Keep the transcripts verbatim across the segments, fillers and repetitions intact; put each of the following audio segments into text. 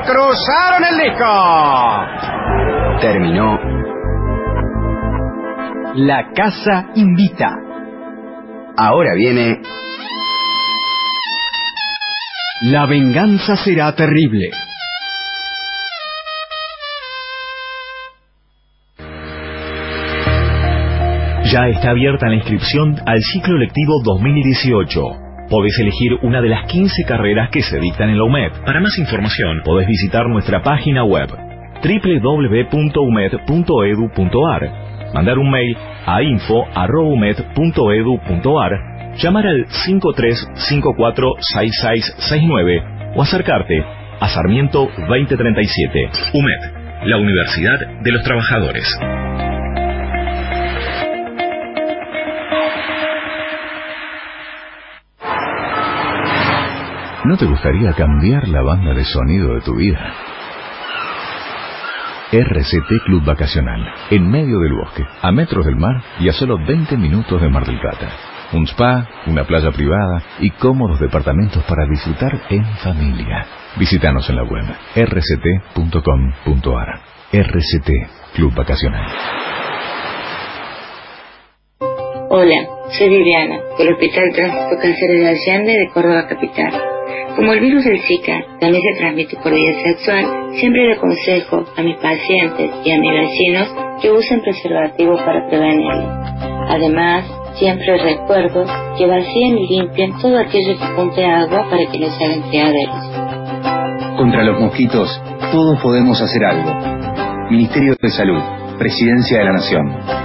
cruzaron el disco. Terminó La Casa Invita. Ahora viene La Venganza Será Terrible. Ya está abierta la inscripción al ciclo lectivo dos mil dieciocho. Podés elegir una de las quince carreras que se dictan en la U M E D. Para más información, podés visitar nuestra página web doble u doble u doble u punto u m e d punto e d u punto a r, mandar un mail a info arroba u m e d punto e d u punto a r, llamar al cinco tres cinco cuatro seis seis seis nueve o acercarte a Sarmiento veinte treinta y siete. U M E D, la Universidad de los Trabajadores. ¿No te gustaría cambiar la banda de sonido de tu vida? R C T Club Vacacional, en medio del bosque, a metros del mar y a solo veinte minutos de Mar del Plata. Un spa, una playa privada y cómodos departamentos para disfrutar en familia. Visítanos en la web r c t punto com punto a r. R C T Club Vacacional. Hola, soy Viviana, del Hospital Tránsito Cáncer de Allende de Córdoba Capital. Como el virus del Zika también se transmite por vía sexual, siempre le aconsejo a mis pacientes y a mis vecinos que usen preservativo para prevenirlo. Además, siempre recuerdo que vacíen y limpien todo aquello que junte agua para que no se hagan criaderos. Contra los mosquitos, todos podemos hacer algo. Ministerio de Salud, Presidencia de la Nación.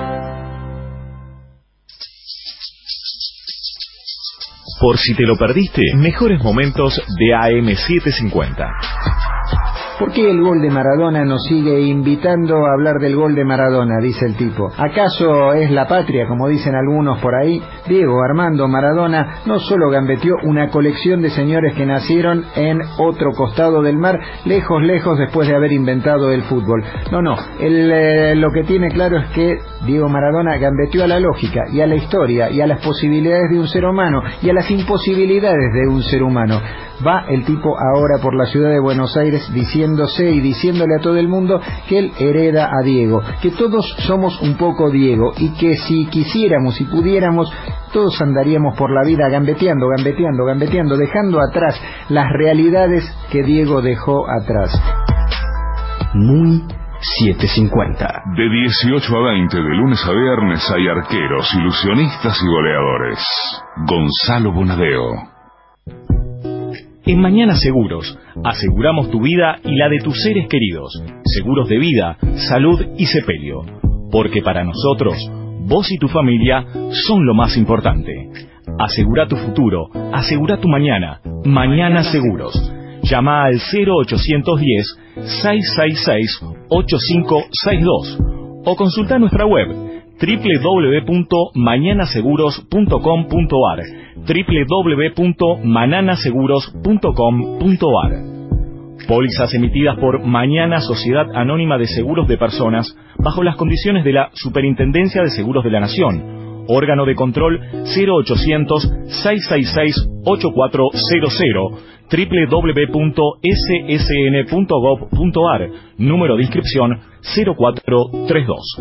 Por si te lo perdiste, mejores momentos de A M setecientos cincuenta. ¿Por qué el gol de Maradona nos sigue invitando a hablar del gol de Maradona? Dice el tipo. ¿Acaso es la patria, como dicen algunos por ahí? Diego Armando Maradona no solo gambeteó una colección de señores que nacieron en otro costado del mar, lejos, lejos después de haber inventado el fútbol. No, no, él, eh, lo que tiene claro es que Diego Maradona gambeteó a la lógica y a la historia y a las posibilidades de un ser humano y a las imposibilidades de un ser humano. Va el tipo ahora por la ciudad de Buenos Aires diciéndose y diciéndole a todo el mundo que él hereda a Diego, que todos somos un poco Diego y que si quisiéramos y pudiéramos, todos andaríamos por la vida gambeteando, gambeteando, gambeteando, dejando atrás las realidades que Diego dejó atrás. Muy setecientos cincuenta. De dieciocho a veinte, de lunes a viernes, hay arqueros, ilusionistas y goleadores. Gonzalo Bonadeo. En Mañana Seguros, aseguramos tu vida y la de tus seres queridos. Seguros de vida, salud y sepelio. Porque para nosotros, vos y tu familia son lo más importante. Asegura tu futuro, asegura tu mañana. Mañana Seguros. Llama al cero ochocientos diez, seiscientos sesenta y seis, ochenta y cinco sesenta y dos o consulta nuestra web doble u doble u doble u punto mañana seguros punto com punto a r, doble u doble u doble u punto manana seguros punto com punto a r. Pólizas emitidas por Mañana Sociedad Anónima de Seguros de Personas bajo las condiciones de la Superintendencia de Seguros de la Nación. Órgano de control cero ochocientos, seiscientos sesenta y seis, ochenta y cuatro cero cero, doble u doble u doble u punto s s n punto gov punto a r, número de inscripción cero cuatro treinta y dos.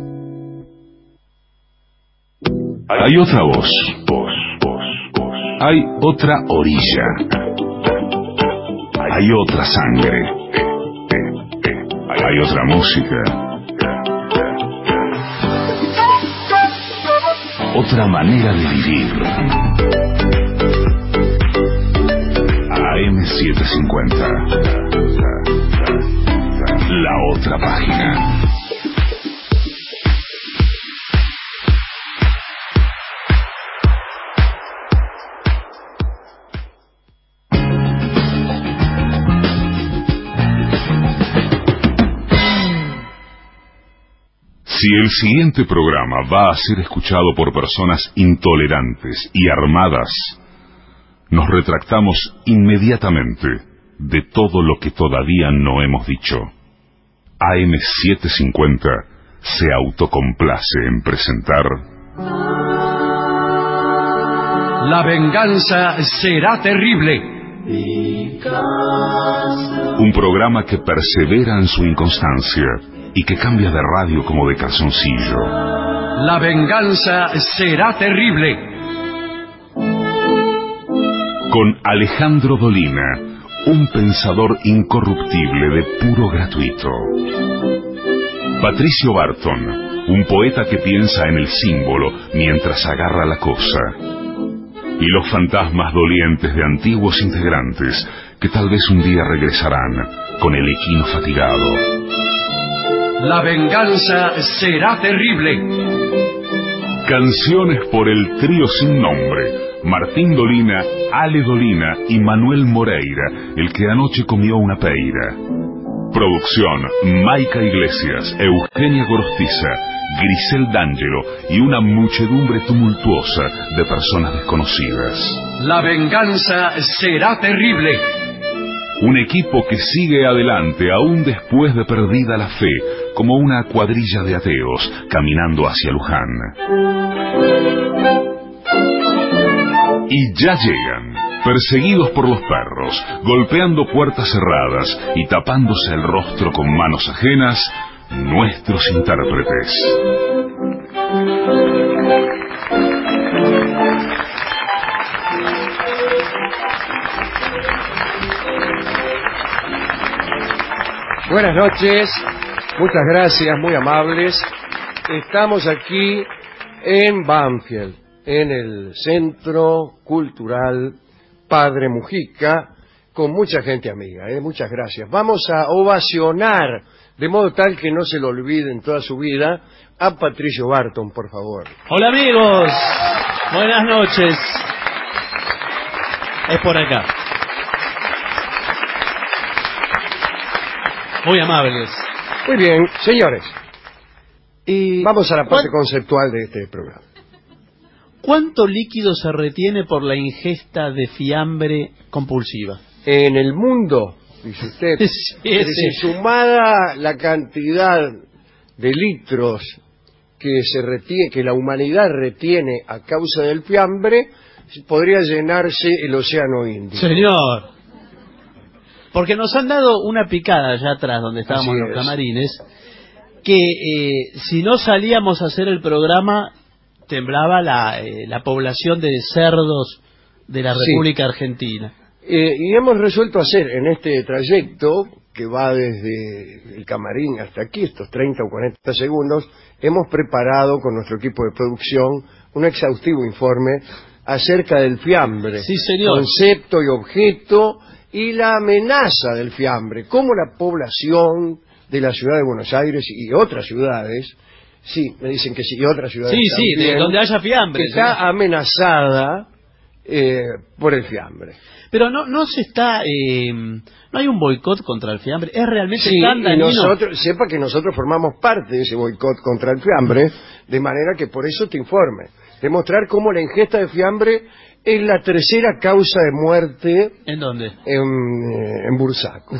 Hay otra voz, voz, voz, voz. Hay otra orilla. Hay otra sangre. Hay otra música. Otra manera de vivir. A M setecientos cincuenta. La otra página. Si el siguiente programa va a ser escuchado por personas intolerantes y armadas, nos retractamos inmediatamente de todo lo que todavía no hemos dicho. A M setecientos cincuenta se autocomplace en presentar... La venganza será terrible. Un programa que persevera en su inconstancia y que cambia de radio como de calzoncillo. La venganza será terrible. Con Alejandro Dolina, un pensador incorruptible de puro gratuito. Patricio Barton, un poeta que piensa en el símbolo mientras agarra la cosa. Y los fantasmas dolientes de antiguos integrantes que tal vez un día regresarán con el equino fatigado. La venganza será terrible. Canciones por el trío sin nombre: Martín Dolina, Ale Dolina y Manuel Moreira, el que anoche comió una peira. Producción: Maica Iglesias, Eugenia Gorostiza, Grisel D'Angelo y una muchedumbre tumultuosa de personas desconocidas. La venganza será terrible. Un equipo que sigue adelante aún después de perdida la fe, como una cuadrilla de ateos caminando hacia Luján. Y ya llegan, perseguidos por los perros, golpeando puertas cerradas y tapándose el rostro con manos ajenas, nuestros intérpretes. Buenas noches, muchas gracias, muy amables. Estamos aquí en Banfield, en el Centro Cultural Padre Mujica, con mucha gente amiga, ¿eh? Muchas gracias. Vamos a ovacionar, de modo tal que no se lo olviden toda su vida, a Patricio Barton, por favor. Hola amigos, buenas noches. Es por acá. Muy amables. Muy bien, señores. Y vamos a la parte conceptual de este programa. ¿Cuánto líquido se retiene por la ingesta de fiambre compulsiva? En el mundo, dice usted, sí, es sí. Sumada la cantidad de litros que se retiene, que la humanidad retiene a causa del fiambre, podría llenarse el océano Índico. Señor, porque nos han dado una picada allá atrás donde estábamos en los camarines, que eh, si no salíamos a hacer el programa temblaba la, eh, la población de cerdos de la República sí. Argentina. Eh, y hemos resuelto hacer en este trayecto, que va desde el camarín hasta aquí, estos treinta o cuarenta segundos, hemos preparado con nuestro equipo de producción un exhaustivo informe acerca del fiambre. Sí, señor. Concepto y objeto y la amenaza del fiambre, cómo la población de la ciudad de Buenos Aires y otras ciudades, sí, me dicen que sí, y otras ciudades sí, también, sí, de donde haya fiambre, que está ¿sí? amenazada eh, por el fiambre. Pero no no se está, eh, no hay un boicot contra el fiambre, es realmente sí, tan dañino. Y nosotros, sepa que nosotros formamos parte de ese boicot contra el fiambre, de manera que por eso te informe, demostrar cómo la ingesta de fiambre es la tercera causa de muerte. ¿En dónde? En, eh, en Bursaco.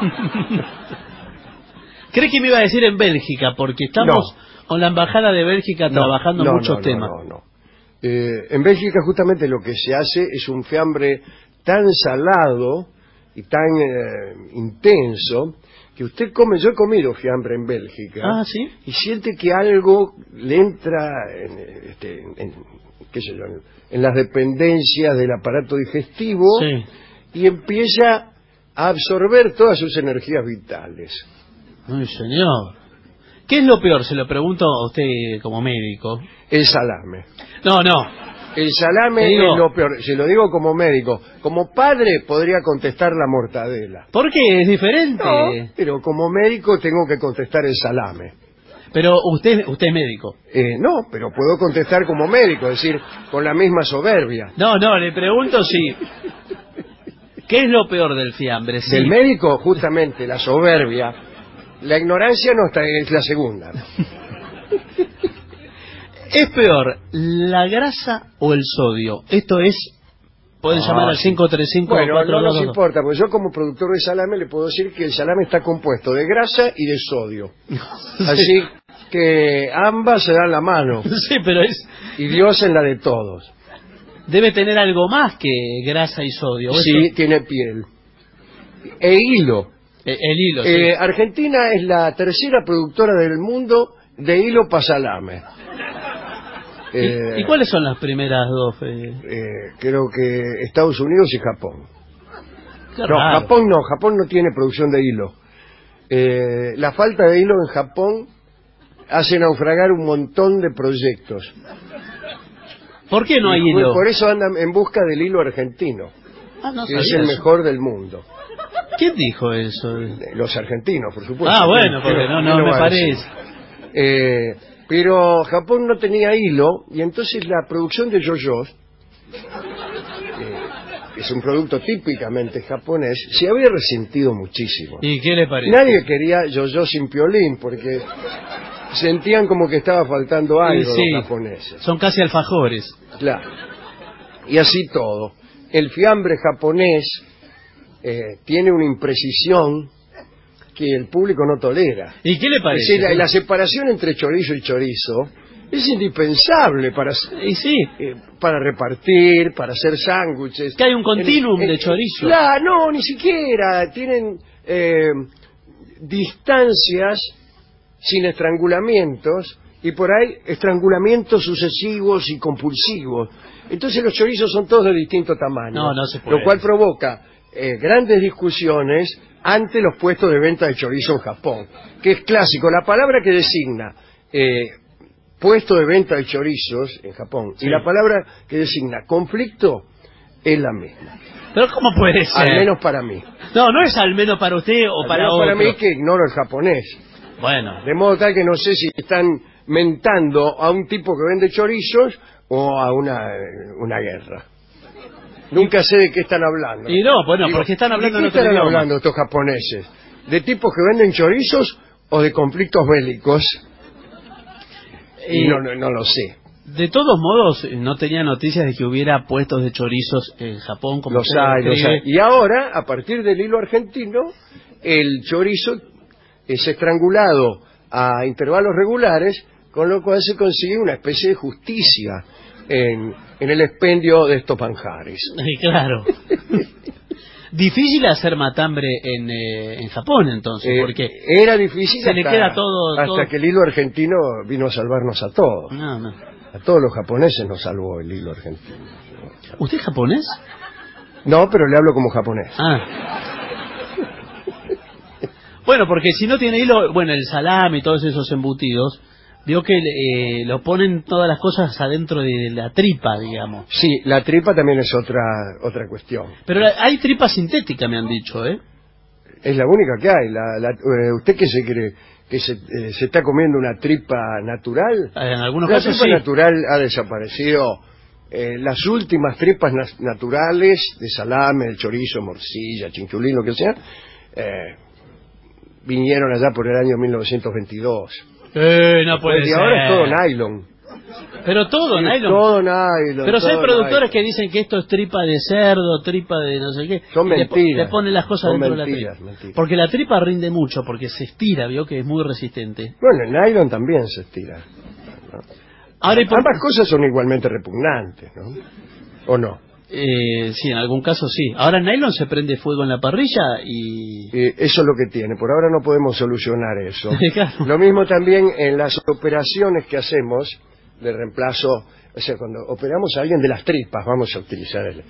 ¿Cree que me iba a decir en Bélgica? Porque estamos no. con la embajada de Bélgica no, trabajando no, muchos no, temas. No, no, no. Eh, en Bélgica justamente lo que se hace es un fiambre tan salado y tan eh, intenso que usted come, yo he comido fiambre en Bélgica. Ah, ¿sí? Y siente que algo le entra en, este, en, qué sé yo, en, en las dependencias del aparato digestivo sí. y empieza a absorber todas sus energías vitales. Ay, señor. ¿Qué es lo peor? Se lo pregunto a usted como médico. El salame. No, no. El salame digo, es lo peor. Se lo digo como médico. Como padre podría contestar la mortadela. ¿Por qué? ¿Es diferente? No, pero como médico tengo que contestar el salame. Pero usted usted es médico. Eh, no, pero puedo contestar como médico, es decir, con la misma soberbia. No, no, le pregunto si... ¿Qué es lo peor del fiambre? Sí. Del médico, justamente, la soberbia. La ignorancia no está, es la segunda. ¿Es peor la grasa o el sodio? Esto es... Pueden ah, llamar al cinco tres cinco bueno, cuatro no dos dos. nos importa, porque yo como productor de salame le puedo decir que el salame está compuesto de grasa y de sodio. Sí. Así que ambas se dan la mano. Sí, pero es... Y Dios en la de todos. debe tener algo más que grasa y sodio. Sí, eso? tiene piel. E hilo. El, el hilo, sí. Eh, Argentina es la tercera productora del mundo de hilo para salame. ¿Y, Eh, ¿Y cuáles son las primeras dos? Eh? eh, creo que Estados Unidos y Japón. Qué No, raro. Japón no, Japón no tiene producción de hilo. Eh, la falta de hilo en Japón hace naufragar un montón de proyectos. ¿Por qué no hay Y hilo? Por eso andan en busca del hilo argentino, Ah, no que es sabía el eso. mejor del mundo. ¿Quién dijo eso? Los argentinos, por supuesto. Ah, bueno, porque Pero, no, ¿qué no lo me va a parece. decir? Eh, pero Japón no tenía hilo y entonces la producción de yoyos, eh, que es un producto típicamente japonés, se había resentido muchísimo. ¿Y qué le parece? Nadie quería yoyos sin piolín porque sentían como que estaba faltando algo Sí, sí. los japoneses. Son casi alfajores. Claro. Y así todo. El fiambre japonés eh, tiene una imprecisión que el público no tolera. ¿Y qué le Es parece? decir, la, la separación entre chorizo y chorizo es indispensable para, y sí. eh, para repartir, para hacer sándwiches. Que hay un continuum En- en- de chorizo. Claro, no, ni siquiera. Tienen eh, distancias sin estrangulamientos y por ahí estrangulamientos sucesivos y compulsivos. Entonces los chorizos son todos de distinto tamaño. No, no se puede. Lo cual provoca eh, grandes discusiones ante los puestos de venta de chorizo en Japón, que es clásico. La palabra que designa eh, puesto de venta de chorizos en Japón Sí. y la palabra que designa conflicto es la misma. Pero ¿cómo puede ser? Al menos para mí. No, no es al menos para usted o Al para menos otro. para mí que ignoro el japonés. Bueno, De modo tal que no sé si están mentando a un tipo que vende chorizos o a una, una guerra. Nunca sé de qué están hablando. y no, bueno, porque están hablando ¿de en qué otro están idioma. hablando estos japoneses? ¿De tipos que venden chorizos o de conflictos bélicos? Y Eh, no, no, no lo sé. De todos modos, eh, no tenía noticias de que hubiera puestos de chorizos en Japón, como Los usted hay, los describe. hay. Y ahora, a partir del hilo argentino, el chorizo es estrangulado a intervalos regulares, con lo cual se consigue una especie de justicia en, en el expendio de estos manjares. Sí, claro. Difícil hacer matambre en, eh, en Japón, entonces, Eh, porque era difícil se hasta, le queda todo- hasta todo- que el hilo argentino vino a salvarnos a todos. no, no. A todos los japoneses nos salvó el hilo argentino. ¿Usted es japonés? No, pero le hablo como japonés. Ah. Bueno, porque si no tiene hilo, bueno, el salame y todos esos embutidos, vio que eh, lo ponen todas las cosas adentro de la tripa, digamos. Sí, la tripa también es otra otra cuestión. Pero la- hay tripa sintética, me han dicho, ¿eh? Es la única que hay. La, la- eh, ¿Usted qué se cree? ¿Que se, eh, se está comiendo una tripa natural? En algunos La casos tripa sí. natural ha desaparecido. Eh, las últimas tripas nas- naturales de salame, de chorizo, morcilla, chinchulín, lo que sea, eh, vinieron allá por el año mil novecientos veintidós. Eh, no puede y ser. ahora es todo nylon. Pero todo, Sí, nylon. todo nylon. Pero si hay todo productores nylon. que dicen que esto es tripa de cerdo, tripa de no sé qué. Son y le po- mentiras. Le ponen las cosas Son dentro mentiras, de la tripa. mentiras. Porque la tripa rinde mucho, porque se estira, vio que es muy resistente. Bueno, el nylon también se estira. ¿no? Ahora, ¿y por- Ambas cosas son igualmente repugnantes, ¿no? ¿O no? Eh, sí, en algún caso sí. Ahora el nylon se prende fuego en la parrilla y... Eh, eso es lo que tiene. Por ahora no podemos solucionar eso. Claro. Lo mismo también en las operaciones que hacemos de reemplazo. O sea, cuando operamos a alguien de las tripas, vamos a utilizar el,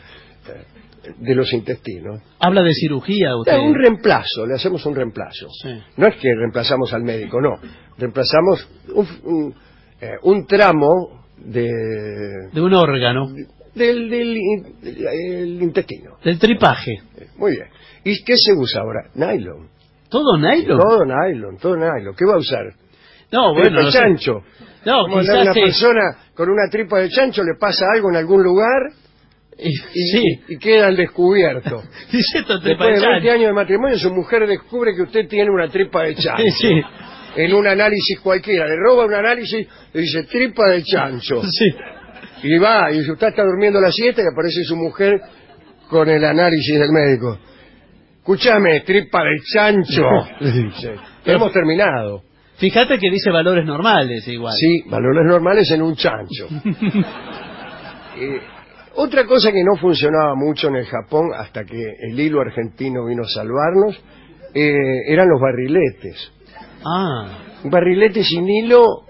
eh, de los intestinos. Habla de cirugía usted. Eh, Un reemplazo, le hacemos un reemplazo. Sí. No es que reemplazamos al médico, no. Reemplazamos un, un, eh, un tramo de, De un órgano. del, del in- el intestino. Del tripaje. Muy bien. ¿Y qué se usa ahora? Nylon. ¿Todo nylon? Todo nylon, todo nylon. ¿Qué va a usar? No, bueno, Tripa de no sé. chancho. No, Como a quizás una sí. persona con una tripa de chancho le pasa algo en algún lugar Y- y, sí. y queda al descubierto. Dice esto tripa Después de de veinte chancho. años de matrimonio, su mujer descubre que usted tiene una tripa de chancho. Sí, sí. En un análisis cualquiera. Le roba un análisis y dice tripa de chancho. Sí. Y va, y usted está durmiendo la siesta y aparece su mujer con el análisis del médico. Escúchame, tripa de chancho. Le dice. Hemos terminado. Fíjate que dice valores normales igual. Sí, valores normales en un chancho. Eh, Otra cosa que no funcionaba mucho en el Japón, hasta que el hilo argentino vino a salvarnos, eh, eran los barriletes. Ah. Un barrilete sin hilo...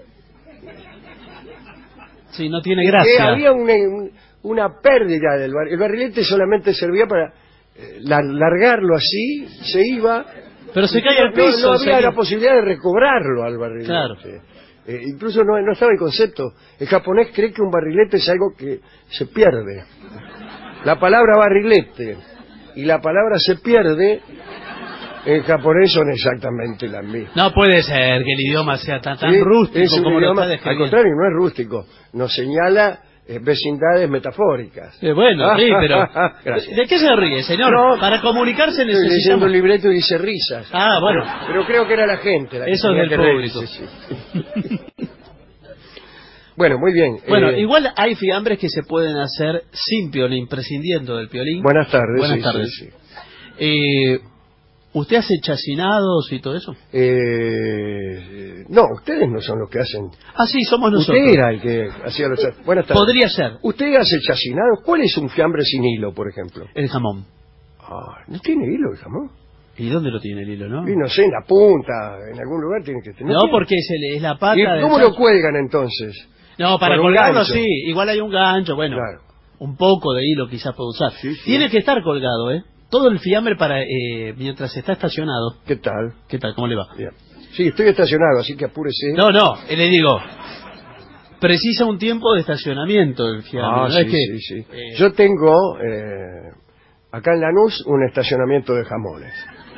Sí, no tiene gracia. Eh, había una, una pérdida del barrilete. El barrilete solamente servía para eh, largarlo así, se iba... Pero se cae al piso. No, no había la posibilidad de recobrarlo al barrilete. Claro. Eh, incluso no, no estaba el concepto. El japonés cree que un barrilete es algo que se pierde. La palabra barrilete y la palabra se pierde en japonés son exactamente las mismas. No puede ser que el idioma sea tan, tan ¿Sí? rústico Es un como idioma, lo está al contrario, no es rústico. Nos señala eh, vecindades metafóricas. Eh, bueno, sí, pero... Gracias. ¿De qué se ríe, señor? No, para comunicarse estoy leyendo necesitamos... un libreto y dice risas. Ah, bueno. Pero, pero creo que era la gente. La que Eso es tenía del que público. reírse, sí. Bueno, muy bien. Bueno, eh, igual hay fiambres que se pueden hacer sin piolín, prescindiendo del piolín. Buenas tardes. Buenas sí, tardes. sí, sí. Eh, ¿Usted hace chacinados y todo eso? Eh, no, ustedes no son los que hacen. Ah, sí, somos nosotros. Usted era el que hacía los... Buenas tardes. Podría ser. ¿Usted hace chacinados? ¿Cuál es un fiambre sin hilo, por ejemplo? El jamón. Ah, ¿no tiene hilo el jamón? ¿Y dónde lo tiene el hilo, no? Y no sé, en la punta, en algún lugar tiene que tener. No, porque es, el- es la pata... ¿Y del cómo chancho. lo cuelgan entonces? No, para Con un colgarlo gancho. sí, igual hay un gancho, bueno, Claro. un poco de hilo quizás puede usar. Sí, sí. Tiene que estar colgado, ¿eh? Todo el fiambre para eh, mientras está estacionado. ¿Qué tal? ¿Qué tal? ¿Cómo le va? Bien. Sí, estoy estacionado, así que apúrese. No, no, eh, le digo, precisa un tiempo de estacionamiento el fiambre. Ah, no sí, es que, sí, sí. eh, Yo tengo eh, acá en Lanús un estacionamiento de jamones.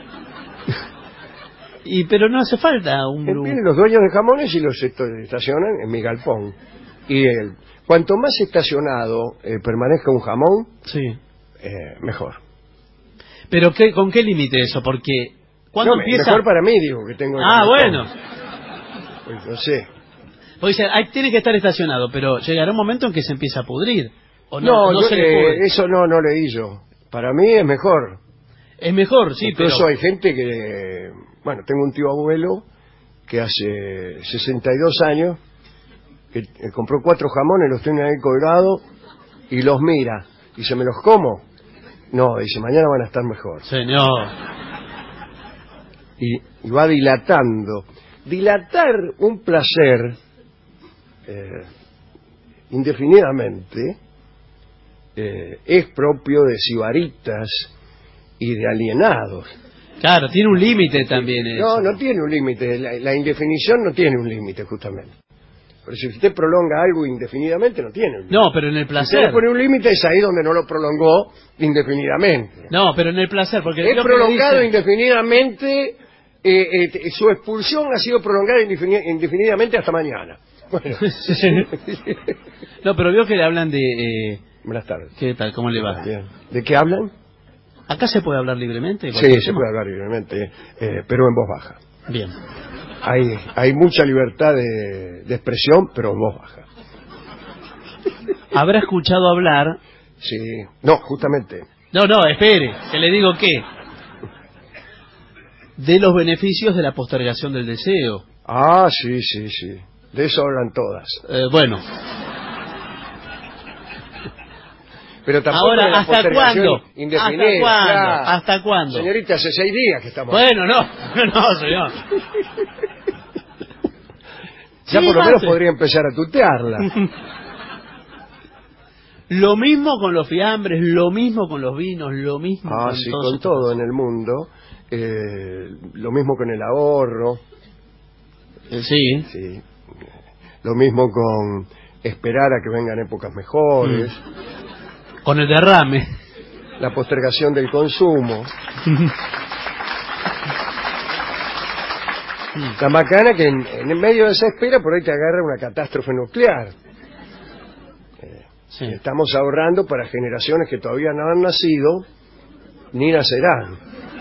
y pero no hace falta un... Eh, Vienen los dueños de jamones y los esto- estacionan en mi galpón. Y el, cuanto más estacionado eh, permanezca un jamón, Sí. eh, mejor. Pero qué, ¿con qué límite eso? Porque cuando No, me- empieza... Mejor para mí, digo, que tengo... el Ah, galpón. bueno. Pues no sé. Porque dice, ahí tiene que estar estacionado, pero llegará un momento en que se empieza a pudrir. ¿O no, No, no yo, se le eh, pudre? eso no, no leí yo. Para mí es mejor. Es mejor, sí, Incluso pero... hay gente que... Bueno, tengo un tío abuelo que hace sesenta y dos años que eh, compró cuatro jamones, los tiene ahí colgados y los mira. Dice, ¿me los como? No, dice, mañana van a estar mejor. Señor. Y, y va dilatando. Dilatar un placer eh, indefinidamente eh, es propio de sibaritas y de alienados. Claro, tiene un límite también eso. No, no tiene un límite. La, la indefinición no tiene un límite, justamente. Pero si usted prolonga algo indefinidamente, no tiene un límite. No, pero en el Si usted placer. le pone un límite, es ahí donde no lo prolongó indefinidamente. No, pero en el placer, porque... Es lo que prolongado dice- indefinidamente, eh, eh, su expulsión ha sido prolongada indefini- indefinidamente hasta mañana. Bueno. No, pero veo que le hablan de... Eh... Buenas tardes. ¿Qué tal? ¿Cómo le va? Bien. ¿De qué hablan? ¿Acá se puede hablar libremente? de Sí, cualquier se tema? puede hablar libremente, eh, pero en voz baja. Bien. Hay, hay mucha libertad de, de expresión, pero en voz baja. ¿Habrá escuchado hablar? Sí. No, justamente. No, no, espere, que le digo qué. De los beneficios de la postergación del deseo. Ah, sí, sí, sí. De eso hablan todas. Eh, bueno. Pero tampoco Ahora, de la ¿hasta postergación cuándo? indefinida. ¿Hasta cuándo? Claro. ¿Hasta cuándo? Señorita, hace seis días que estamos. Bueno, no, no, señor. Ya Sí, por lo menos hace. podría empezar a tutearla. Lo mismo con los fiambres, lo mismo con los vinos, lo mismo Ah, con sí, todo con esto. todo en el mundo. Eh, lo mismo con el ahorro. Eh, sí. Sí. Lo mismo con esperar a que vengan épocas mejores. Mm. Con el derrame. La postergación del consumo. La macana que en, en medio de esa espera por ahí te agarra una catástrofe nuclear. Eh, Sí. Estamos ahorrando para generaciones que todavía no han nacido ni nacerán.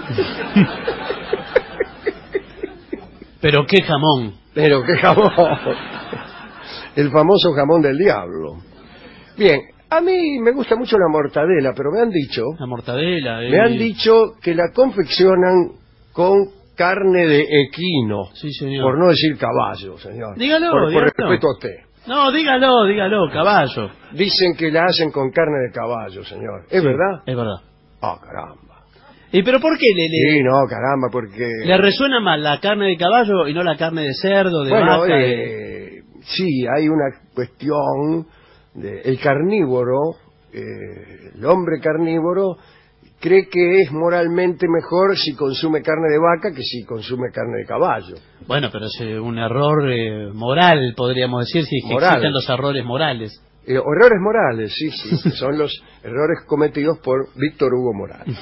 Pero qué jamón. Pero qué jamón. El famoso jamón del diablo. Bien, a mí me gusta mucho la mortadela, pero me han dicho, La mortadela. Eh. me han dicho que la confeccionan con carne de equino. Sí, señor. Por no decir caballo, señor. Dígalo, por, por dígalo. respeto a usted. No, dígalo, dígalo, caballo. Dicen que la hacen con carne de caballo, señor. ¿Es Sí, verdad? Es verdad. Ah, oh, caramba. ¿Y pero por qué le, le, Sí, no, caramba, porque... le resuena más la carne de caballo y no la carne de cerdo, de bueno, vaca? eh, de... sí, hay una cuestión... De, el carnívoro, eh, el hombre carnívoro, cree que es moralmente mejor si consume carne de vaca que si consume carne de caballo. Bueno, pero es eh, un error eh, moral, podríamos decir, si es que Moral. existen los errores morales. Eh, o errores morales, sí, sí, que son los errores cometidos por Víctor Hugo Morales.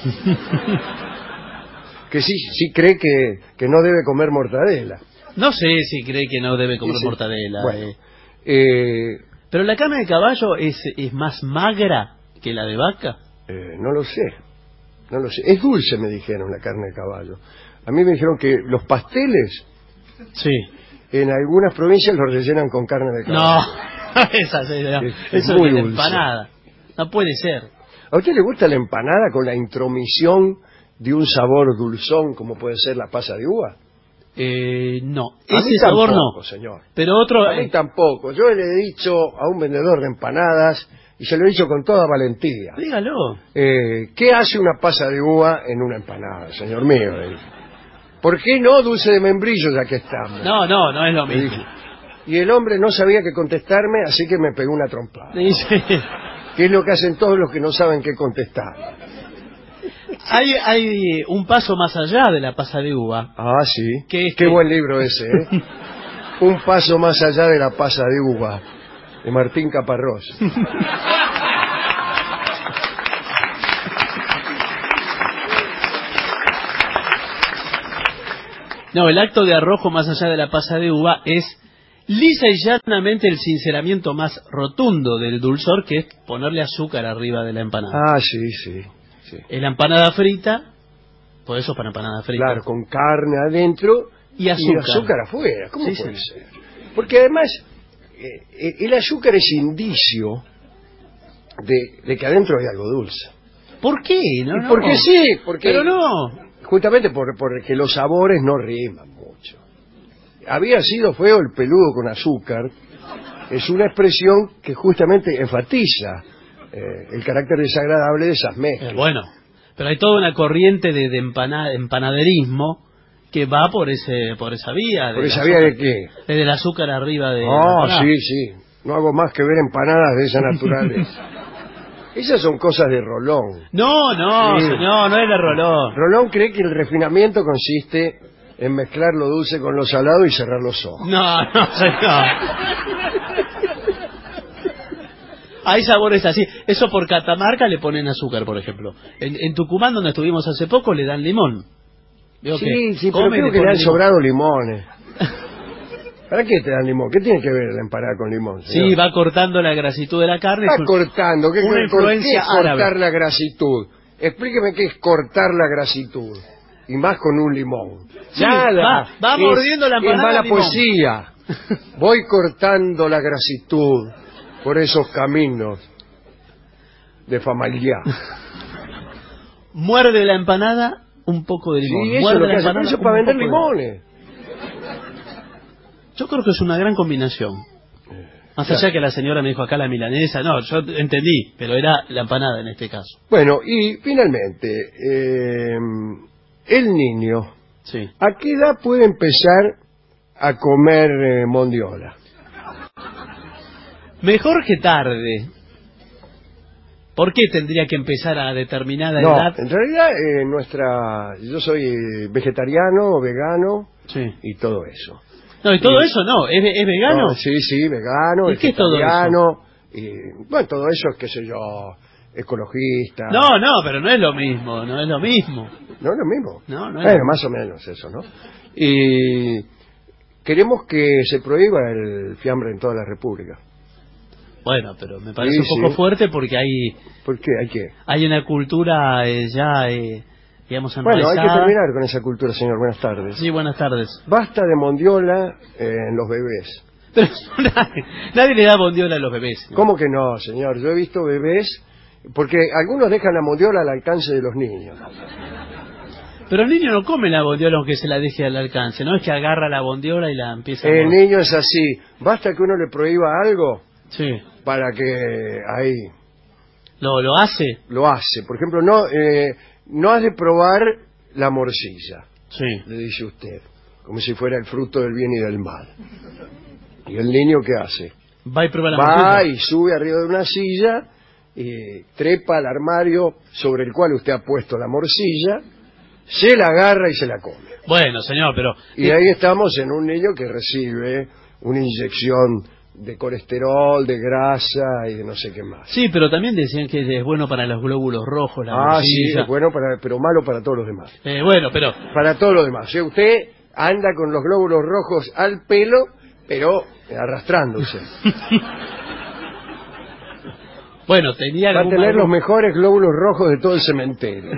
Que sí, sí cree que, que no debe comer mortadela. No sé si cree que no debe comer Sí, sí. mortadela. Bueno, eh. eh, Pero la carne de caballo es, es más magra que la de vaca. eh, no lo sé, no lo sé. Es dulce, me dijeron, la carne de caballo. A mí me dijeron que los pasteles, sí, en algunas provincias los rellenan con carne de caballo. No, esa es, Es- es eso muy es la dulce. empanada. No puede ser. ¿A usted le gusta la empanada con la intromisión de un sabor dulzón como puede ser la pasa de uva? Eh, no, A ese mí sabor tampoco, no. señor. Pero otro... A mí eh, tampoco. Yo le he dicho a un vendedor de empanadas, y se lo he dicho con toda valentía, dígalo. eh, ¿qué hace una pasa de uva en una empanada, señor mío? Le dije. ¿Por qué no dulce de membrillo ya que estamos? No, no, no es lo Le mismo. dije. Y el hombre no sabía qué contestarme, así que me pegó una trompada. Dice, Que es lo que hacen todos los que no saben qué contestar. hay, hay un paso más allá de la pasa de uva. Ah, sí. ¿Qué es Qué que- buen libro ese, ¿eh? Un paso más allá de la pasa de uva, de Martín Caparrós. No, el acto de arrojo más allá de la pasa de uva es lisa y llanamente el sinceramiento más rotundo del dulzor, que es ponerle azúcar arriba de la empanada. Ah, sí, sí. sí. En la empanada frita, por eso es para empanada frita. Claro, con carne adentro Y azúcar. y azúcar afuera. ¿Cómo Sí, puede sí. ser? Porque además, eh, el azúcar es indicio de, de que adentro hay algo dulce. ¿Por qué? No, Y no. porque sí, porque Pero no. justamente por, porque los sabores no riman mucho. Había sido feo el peludo con azúcar, es una expresión que justamente enfatiza eh, el carácter desagradable de esas mezclas. Eh, bueno, pero hay toda una corriente de, de empana- empanaderismo que va por ese por esa vía. ¿Por del esa vía azúcar- de qué? Desde el azúcar arriba de la Ah, empanada. sí, sí. No hago más que ver empanadas de esa naturaleza. Esas son cosas de Rolón. No, no, Sí. señor, no es de Rolón. Rolón cree que el refinamiento consiste en mezclar lo dulce con lo salado y cerrar los ojos. No, no, señor. Hay sabores así. Eso por Catamarca le ponen azúcar, por ejemplo. En, en Tucumán, donde estuvimos hace poco, le dan limón. Veo Sí, que sí, pero come y creo le que le ponen han limón. sobrado limones. ¿Para qué te dan limón? ¿Qué tiene que ver la empanada con limón, señor? Sí, va cortando la grasitud de la carne. Está Es un- cortando. ¿Qué, una ¿por qué influencia es cortar árabe. la grasitud? Explíqueme qué es cortar la grasitud. Y más con un limón. Sí, Nada. va- va Es- mordiendo la es empanada mala de limón. poesía. Voy cortando la grasitud por esos caminos de familia. Muerde la empanada un poco de limón. Sí, eso es Muerde lo la que hace. empanada Eso es un para vender poco de- limones. Yo creo que es una gran combinación. Más Claro. allá que la señora me dijo acá la milanesa, no, yo entendí, pero era la empanada en este caso. Bueno, y finalmente, eh, el niño, Sí. ¿a qué edad puede empezar a comer eh, mondiola? Mejor que tarde. ¿Por qué tendría que empezar a determinada No, edad? en realidad eh, nuestra, yo soy eh, vegetariano, vegano Sí. y todo eso. No, y todo Sí. eso no, ¿es, ve- es vegano? No, sí, sí, vegano, ¿Y qué es todo vegetariano, y bueno, todo eso es, qué sé yo, ecologista. No, no, pero no es lo mismo, no es lo mismo. No es lo mismo. No, no es Bueno, lo más o menos eso, ¿no? Y queremos que se prohíba el fiambre en toda la República. Bueno, pero me parece Sí, un poco sí. fuerte porque hay ¿Por qué? Hay que... hay una cultura eh, ya, eh, digamos, Bueno, hay que enraizada. terminar con esa cultura, señor. Buenas tardes. Sí, buenas tardes. Basta de mondiola eh, en los bebés. Pero nadie, nadie le da bondiola a los bebés. ¿no? ¿Cómo que no, señor? Yo he visto bebés, porque algunos dejan la mondiola al alcance de los niños. Pero el niño no come la bondiola aunque se la deje al alcance, ¿no? Es que agarra la bondiola y la empieza a... El niño es así. Basta que uno le prohíba algo sí. para que ahí... ¿Lo, lo hace? Lo hace. Por ejemplo, no, eh, no has de probar la morcilla. Sí. Le dice usted. Como si fuera el fruto del bien y del mal. ¿Y el niño qué hace? Va y prueba la Va morcilla. y sube arriba de una silla, y trepa al armario sobre el cual usted ha puesto la morcilla, se la agarra y se la come. Bueno, señor, pero... Y ahí estamos en un niño que recibe una inyección de colesterol, de grasa y de no sé qué más. Sí, pero también decían que es bueno para los glóbulos rojos, la Ah, morcilla. sí, es bueno, para, pero malo para todos los demás. Eh, bueno, pero... Para todos los demás. O sea, usted anda con los glóbulos rojos al pelo, pero arrastrándose. Bueno, tenía... Va a tener algo... los mejores glóbulos rojos de todo el cementerio.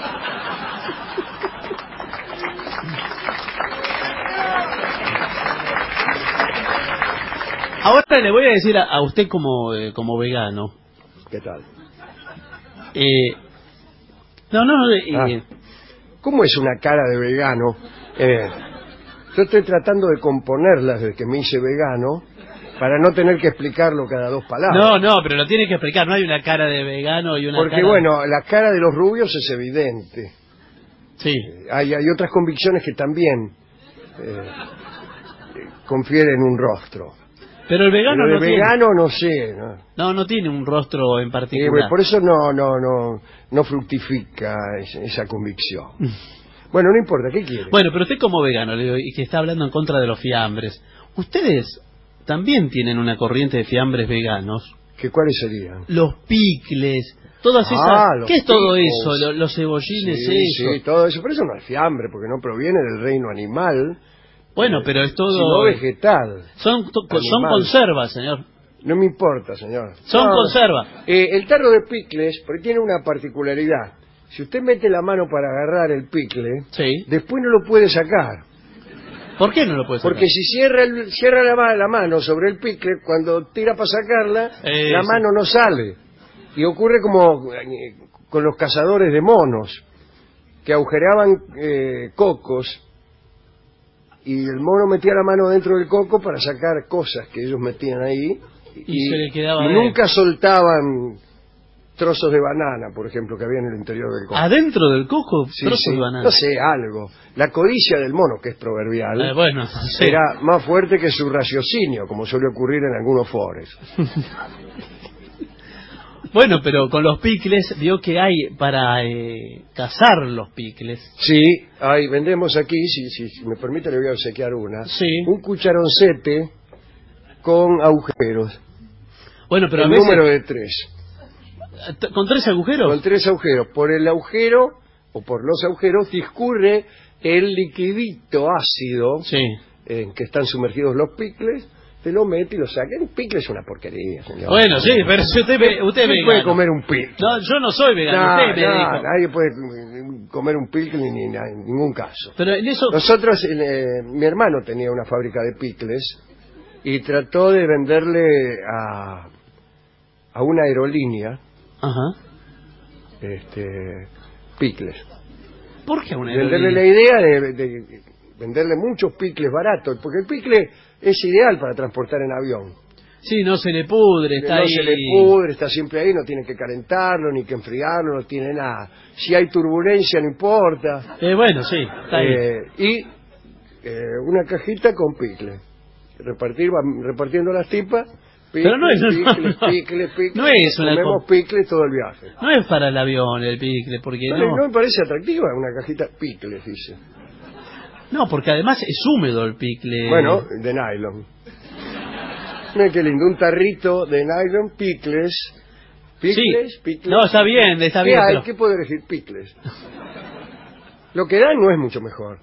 Ahora le voy a decir a, a usted como, eh, como vegano. ¿Qué tal? Eh, no, no, eh, ah. ¿Cómo es una cara de vegano? Eh, yo estoy tratando de componerlas desde que me hice vegano para no tener que explicarlo cada dos palabras. No, no, pero lo tiene que explicar. No hay una cara de vegano y una Porque cara... bueno, la cara de los rubios es evidente. Sí. Eh, hay, hay otras convicciones que también eh, confieren un rostro. Pero el vegano Pero el no vegano tiene... no sé, ¿no? No, no tiene un rostro en particular. Eh, por eso no, no, no, no fructifica esa, esa convicción. Bueno, no importa, ¿qué quiere? Bueno, pero usted como vegano, le digo, y que está hablando en contra de los fiambres, ¿ustedes también tienen una corriente de fiambres veganos? ¿Qué cuáles serían? Los picles, todas esas... Ah, los ¿Qué es todo picos. eso? Los, los cebollines, Sí, eso. sí, todo eso. Pero eso no es fiambre, porque no proviene del reino animal. Bueno, pero es todo... Sino vegetal. Son, son conservas, señor. No me importa, señor. Son no. conservas. Eh, el tarro de picles, porque tiene una particularidad. Si usted mete la mano para agarrar el picle, sí. después no lo puede sacar. ¿Por qué no lo puede sacar? Porque si cierra, el, cierra la, la mano sobre el picle, cuando tira para sacarla, eh, la sí. mano no sale. Y ocurre como eh, con los cazadores de monos, que agujereaban eh, cocos, y el mono metía la mano dentro del coco para sacar cosas que ellos metían ahí, y, y, se le quedaba y nunca soltaban trozos de banana, por ejemplo, que había en el interior del coco. ¿Adentro del coco? Sí, trozos sí, de banana. no sé, algo. La codicia del mono, que es proverbial, eh, bueno, sí. era más fuerte que su raciocinio, como suele ocurrir en algunos fores. Bueno, pero con los picles, vio que hay para eh, cazar los picles. Sí, ahí vendemos aquí, si, si, si me permite le voy a obsequiar una. Sí. Un cucharoncete con agujeros. Bueno, pero el a veces... número de tres. ¿Con tres agujeros? Con tres agujeros. Por el agujero, o por los agujeros, discurre el liquidito ácido sí. en que están sumergidos los picles. Te lo mete y lo saca. Un picle es una porquería, señor. Bueno, sí, pero si usted, ve, usted ¿Quién puede comer un picle? No, yo no soy vegano, no, usted me no, dijo. Nadie puede comer un picle ni, ni en ningún caso. Pero en eso... Nosotros, eh, mi hermano tenía una fábrica de picles y trató de venderle a, a una aerolínea Ajá. este, picles. ¿Por qué a una Venderle aerolínea? la idea de, de venderle muchos picles baratos, porque el picle es ideal para transportar en avión. Sí, no se le pudre, está no ahí. se le pudre, está siempre ahí, no tiene que calentarlo, ni que enfriarlo, no tiene nada. Si hay turbulencia, no importa. Eh, bueno, sí, está ahí. Eh, y eh, una cajita con picle. Repartir, van repartiendo las tipas. Picle, Pero no es, picle, no, picle, picle. no es una comemos picle todo el viaje. No es para el avión el picle, porque no. no... No me parece atractiva una cajita picle, dice. No, porque además es húmedo el picle. Bueno, de nylon. Mira qué lindo, un tarrito de nylon, picles. Picles, sí. picles. No, está bien, está ¿Qué bien. hay? Pero... ¿Qué puedo elegir? Picles. Lo que dan no es mucho mejor.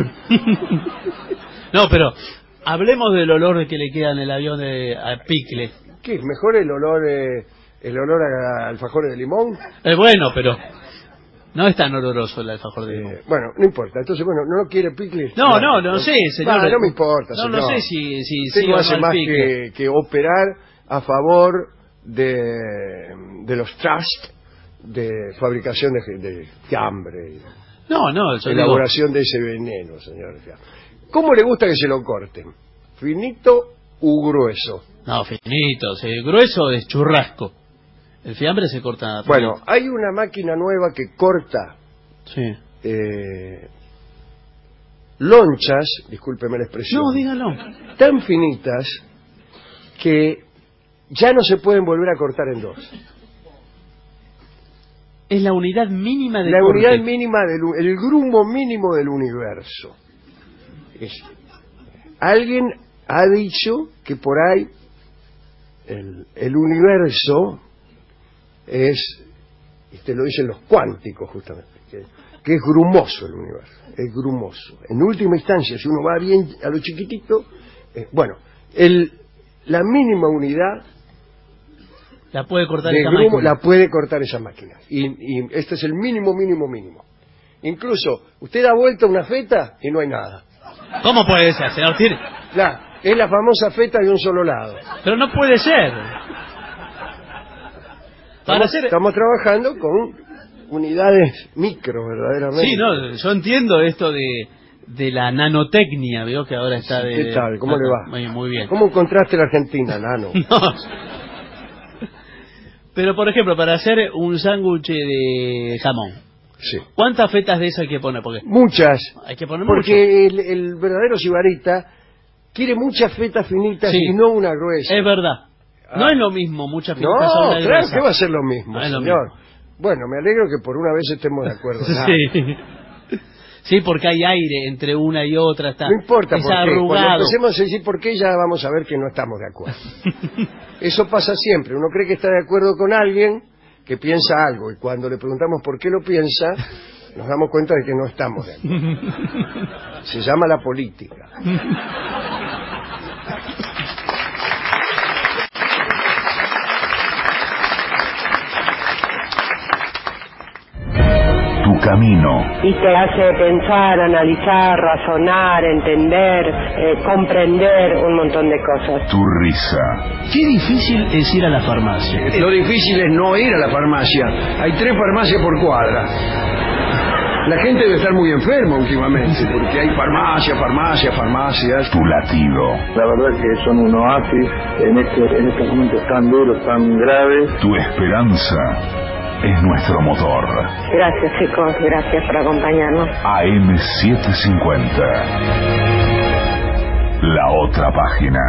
No, pero hablemos del olor que le queda en el avión de, a picle. ¿Qué es? ¿Mejor el olor eh, el olor a alfajores de limón? Es bueno, pero no es tan oloroso el alfajor de limón. Eh, bueno, no importa. Entonces, bueno, ¿no lo quiere picle? No, claro, no, no, no sé, señor. Ah, no me importa, No, señor. no sé si... si Usted sí no o hace no más picle. que, que operar a favor de, de los trusts de fabricación de, de fiambre. No, no, yo elaboración digo... de ese veneno, señor. ¿Cómo le gusta que se lo corten? ¿Finito u grueso? No, finito, sí, grueso es churrasco. El fiambre se corta... Bueno, finito. Hay una máquina nueva que corta sí. eh, lonchas, discúlpeme la expresión, no, dígalo, tan finitas que ya no se pueden volver a cortar en dos. Es la unidad mínima de La corte. unidad mínima, del, el grumo mínimo del universo. Es, alguien ha dicho que por ahí el, el universo es, este lo dicen los cuánticos justamente, que, que es grumoso el universo, es grumoso. En última instancia, si uno va bien a lo chiquitito, eh, bueno, el, la mínima unidad la puede cortar de esa grumo, máquina. la puede cortar esa máquina. Y, y este es el mínimo, mínimo, mínimo. Incluso, usted da vuelta una feta y no hay nada. ¿Cómo puede ser, señor? ¿Tiene? La, es la famosa feta de un solo lado. Pero no puede ser. Para Estamos, hacer... estamos trabajando con unidades micro, verdaderamente. Sí, no, yo entiendo esto de, de la nanotecnia, veo que ahora está de... ¿Qué tal? ¿Cómo ah, le va? Muy, muy bien. ¿Cómo encontraste la Argentina, nano? No. Pero, por ejemplo, para hacer un sándwich de jamón, sí. ¿cuántas fetas de eso hay que poner? Porque muchas. Hay que poner porque el, el verdadero sibarita quiere muchas fetas finitas sí. y no una gruesa. Es verdad. No ah. es lo mismo muchas finitas no, a una claro gruesa. que va a ser lo mismo, no es lo señor. mismo. Bueno, me alegro que por una vez estemos de acuerdo. sí. sí, porque hay aire entre una y otra. Está, no importa por qué. Arrugado. Cuando empecemos a decir por qué, ya vamos a ver que no estamos de acuerdo. Eso pasa siempre. Uno cree que está de acuerdo con alguien que piensa algo y cuando le preguntamos por qué lo piensa, nos damos cuenta de que no estamos de acuerdo. Se llama la política. Tu camino. Y te hace pensar, analizar, razonar, entender, eh, comprender un montón de cosas. Tu risa. Qué difícil es ir a la farmacia. Lo difícil es no ir a la farmacia. Hay tres farmacias por cuadra. La gente debe estar muy enferma últimamente, porque hay farmacia, farmacia, farmacias. Tu latido. La verdad que son un oasis en, este, en estos momentos tan duros, tan graves. Tu esperanza es nuestro motor. Gracias, chicos, gracias por acompañarnos. A M setecientos cincuenta. La otra página.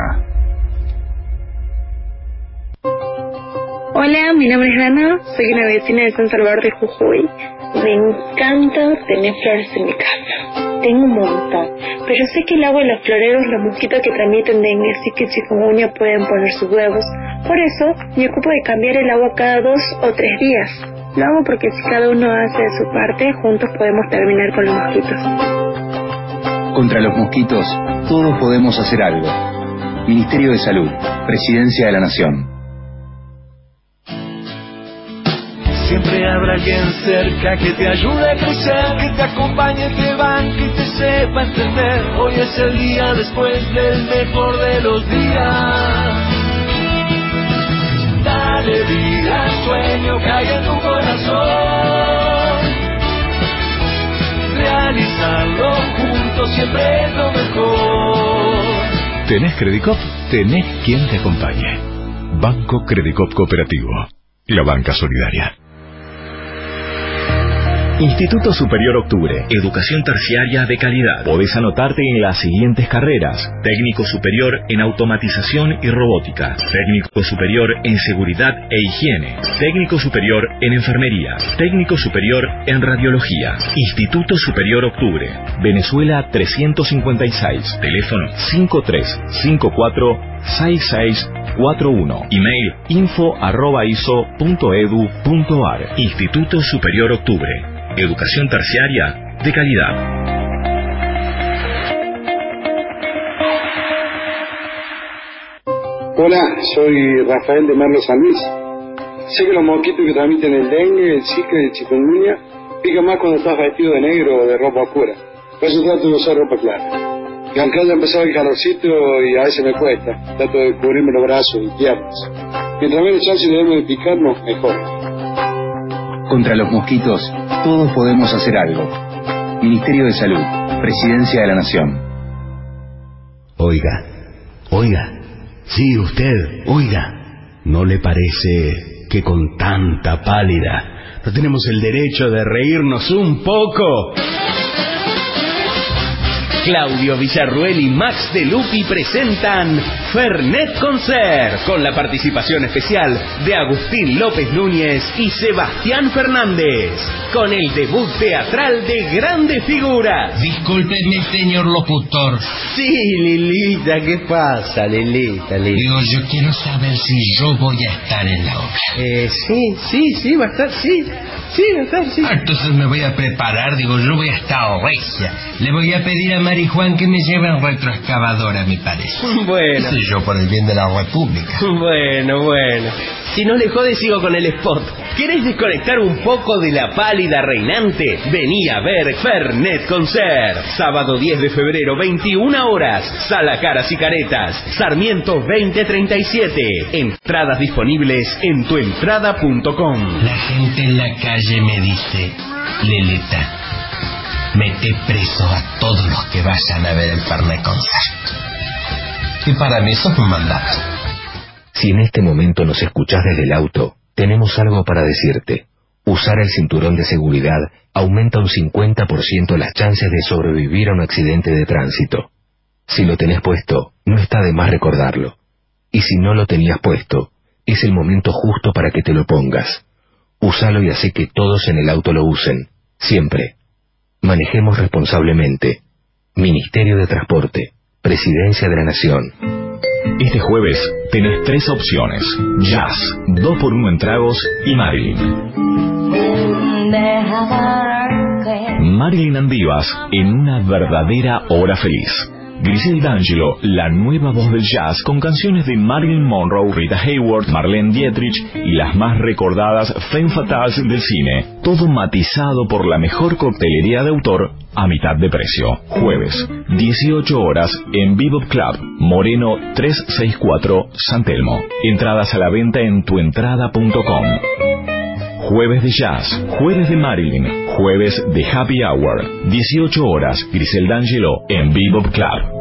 Hola, mi nombre es Ana, soy una vecina de San Salvador de Jujuy. Me encanta tener flores en mi casa. Tengo un montón, pero sé que el agua de los floreros, los mosquitos que transmiten dengue, así que chikungunya pueden poner sus huevos. Por eso, me ocupo de cambiar el agua cada dos o tres días. Lo hago porque si cada uno hace de su parte, juntos podemos terminar con los mosquitos. Contra los mosquitos, todos podemos hacer algo. Ministerio de Salud, Presidencia de la Nación. Siempre habrá alguien cerca que te ayude a crecer, que te acompañe, te banque y te sepa entender. Hoy es el día después del mejor de los días. Dale vida al sueño que hay en tu corazón. Realizarlo juntos siempre es lo mejor. ¿Tenés Credicop? Tenés quien te acompañe. Banco Credicop Cooperativo. La banca solidaria. Instituto Superior Octubre, educación terciaria de calidad. Podés anotarte en las siguientes carreras: técnico superior en automatización y robótica, técnico superior en seguridad e higiene, técnico superior en enfermería, técnico superior en radiología. Instituto Superior Octubre, Venezuela trescientos cincuenta y seis, teléfono cinco tres cinco cuatro seis seis cuatro uno, email info arroba iso punto edu punto ar. Instituto Superior Octubre, educación terciaria de calidad. Hola, soy Rafael de Merlo San Luis. Sé que los mosquitos que transmiten el dengue, el zika y el chikungunya pican más cuando estás vestido de negro o de ropa oscura. Por eso trato de usar ropa clara. Y aunque haya empezado el calorcito y a veces me cuesta, trato de cubrirme los brazos y piernas. Mientras menos chance debemos de picarnos, mejor. Contra los mosquitos, todos podemos hacer algo. Ministerio de Salud, Presidencia de la Nación. Oiga, oiga, sí, usted, oiga, ¿no le parece que con tanta pálida no tenemos el derecho de reírnos un poco? Claudio Villarruel y Max de Lupi presentan Fernet Concert, con la participación especial de Agustín López Núñez y Sebastián Fernández, con el debut teatral de grandes figuras. Discúlpeme, señor locutor. Sí, Lilita, ¿qué pasa, Lilita, Lilita? Digo, yo quiero saber si yo voy a estar en la obra. Eh, sí, sí, sí, va a estar, sí. Sí, va a estar, sí. Ah, entonces me voy a preparar, digo, yo voy a estar regia. Le voy a pedir a Mari Juan que me lleve en retroexcavadora, me parece. Bueno. Sí, yo por el bien de la República. Bueno, bueno. Si no le jode, sigo con el spot. ¿Querés desconectar un poco de la pálida reinante? Vení a ver Fernet Concert. Sábado diez de febrero, veintiuna horas. Sala Caras y Caretas. Sarmiento veinte treinta y siete. Entradas disponibles en tuentrada punto com. La gente en la calle me dice, Leleta, mete preso a todos los que vayan a ver el Fernet Concert. Y para mí eso es un mandato. Si en este momento nos escuchás desde el auto, tenemos algo para decirte. Usar el cinturón de seguridad aumenta un cincuenta por ciento las chances de sobrevivir a un accidente de tránsito. Si lo tenés puesto, no está de más recordarlo. Y si no lo tenías puesto, es el momento justo para que te lo pongas. Úsalo y hace que todos en el auto lo usen. Siempre. Manejemos responsablemente. Ministerio de Transporte. Presidencia de la Nación. Este jueves tenés tres opciones: Jazz, dos por uno en tragos y Marilyn. Marilyn Andivas en una verdadera hora feliz. Grisel D'Angelo, la nueva voz del jazz, con canciones de Marilyn Monroe, Rita Hayworth, Marlene Dietrich y las más recordadas Femme Fatales del cine. Todo matizado por la mejor coctelería de autor a mitad de precio. Jueves, dieciocho horas en Bebop Club, Moreno trescientos sesenta y cuatro, San Telmo. Entradas a la venta en tuentrada punto com. Jueves de jazz, jueves de Marilyn, jueves de Happy Hour, dieciocho horas, Grisel D'Angelo en Bebop Club.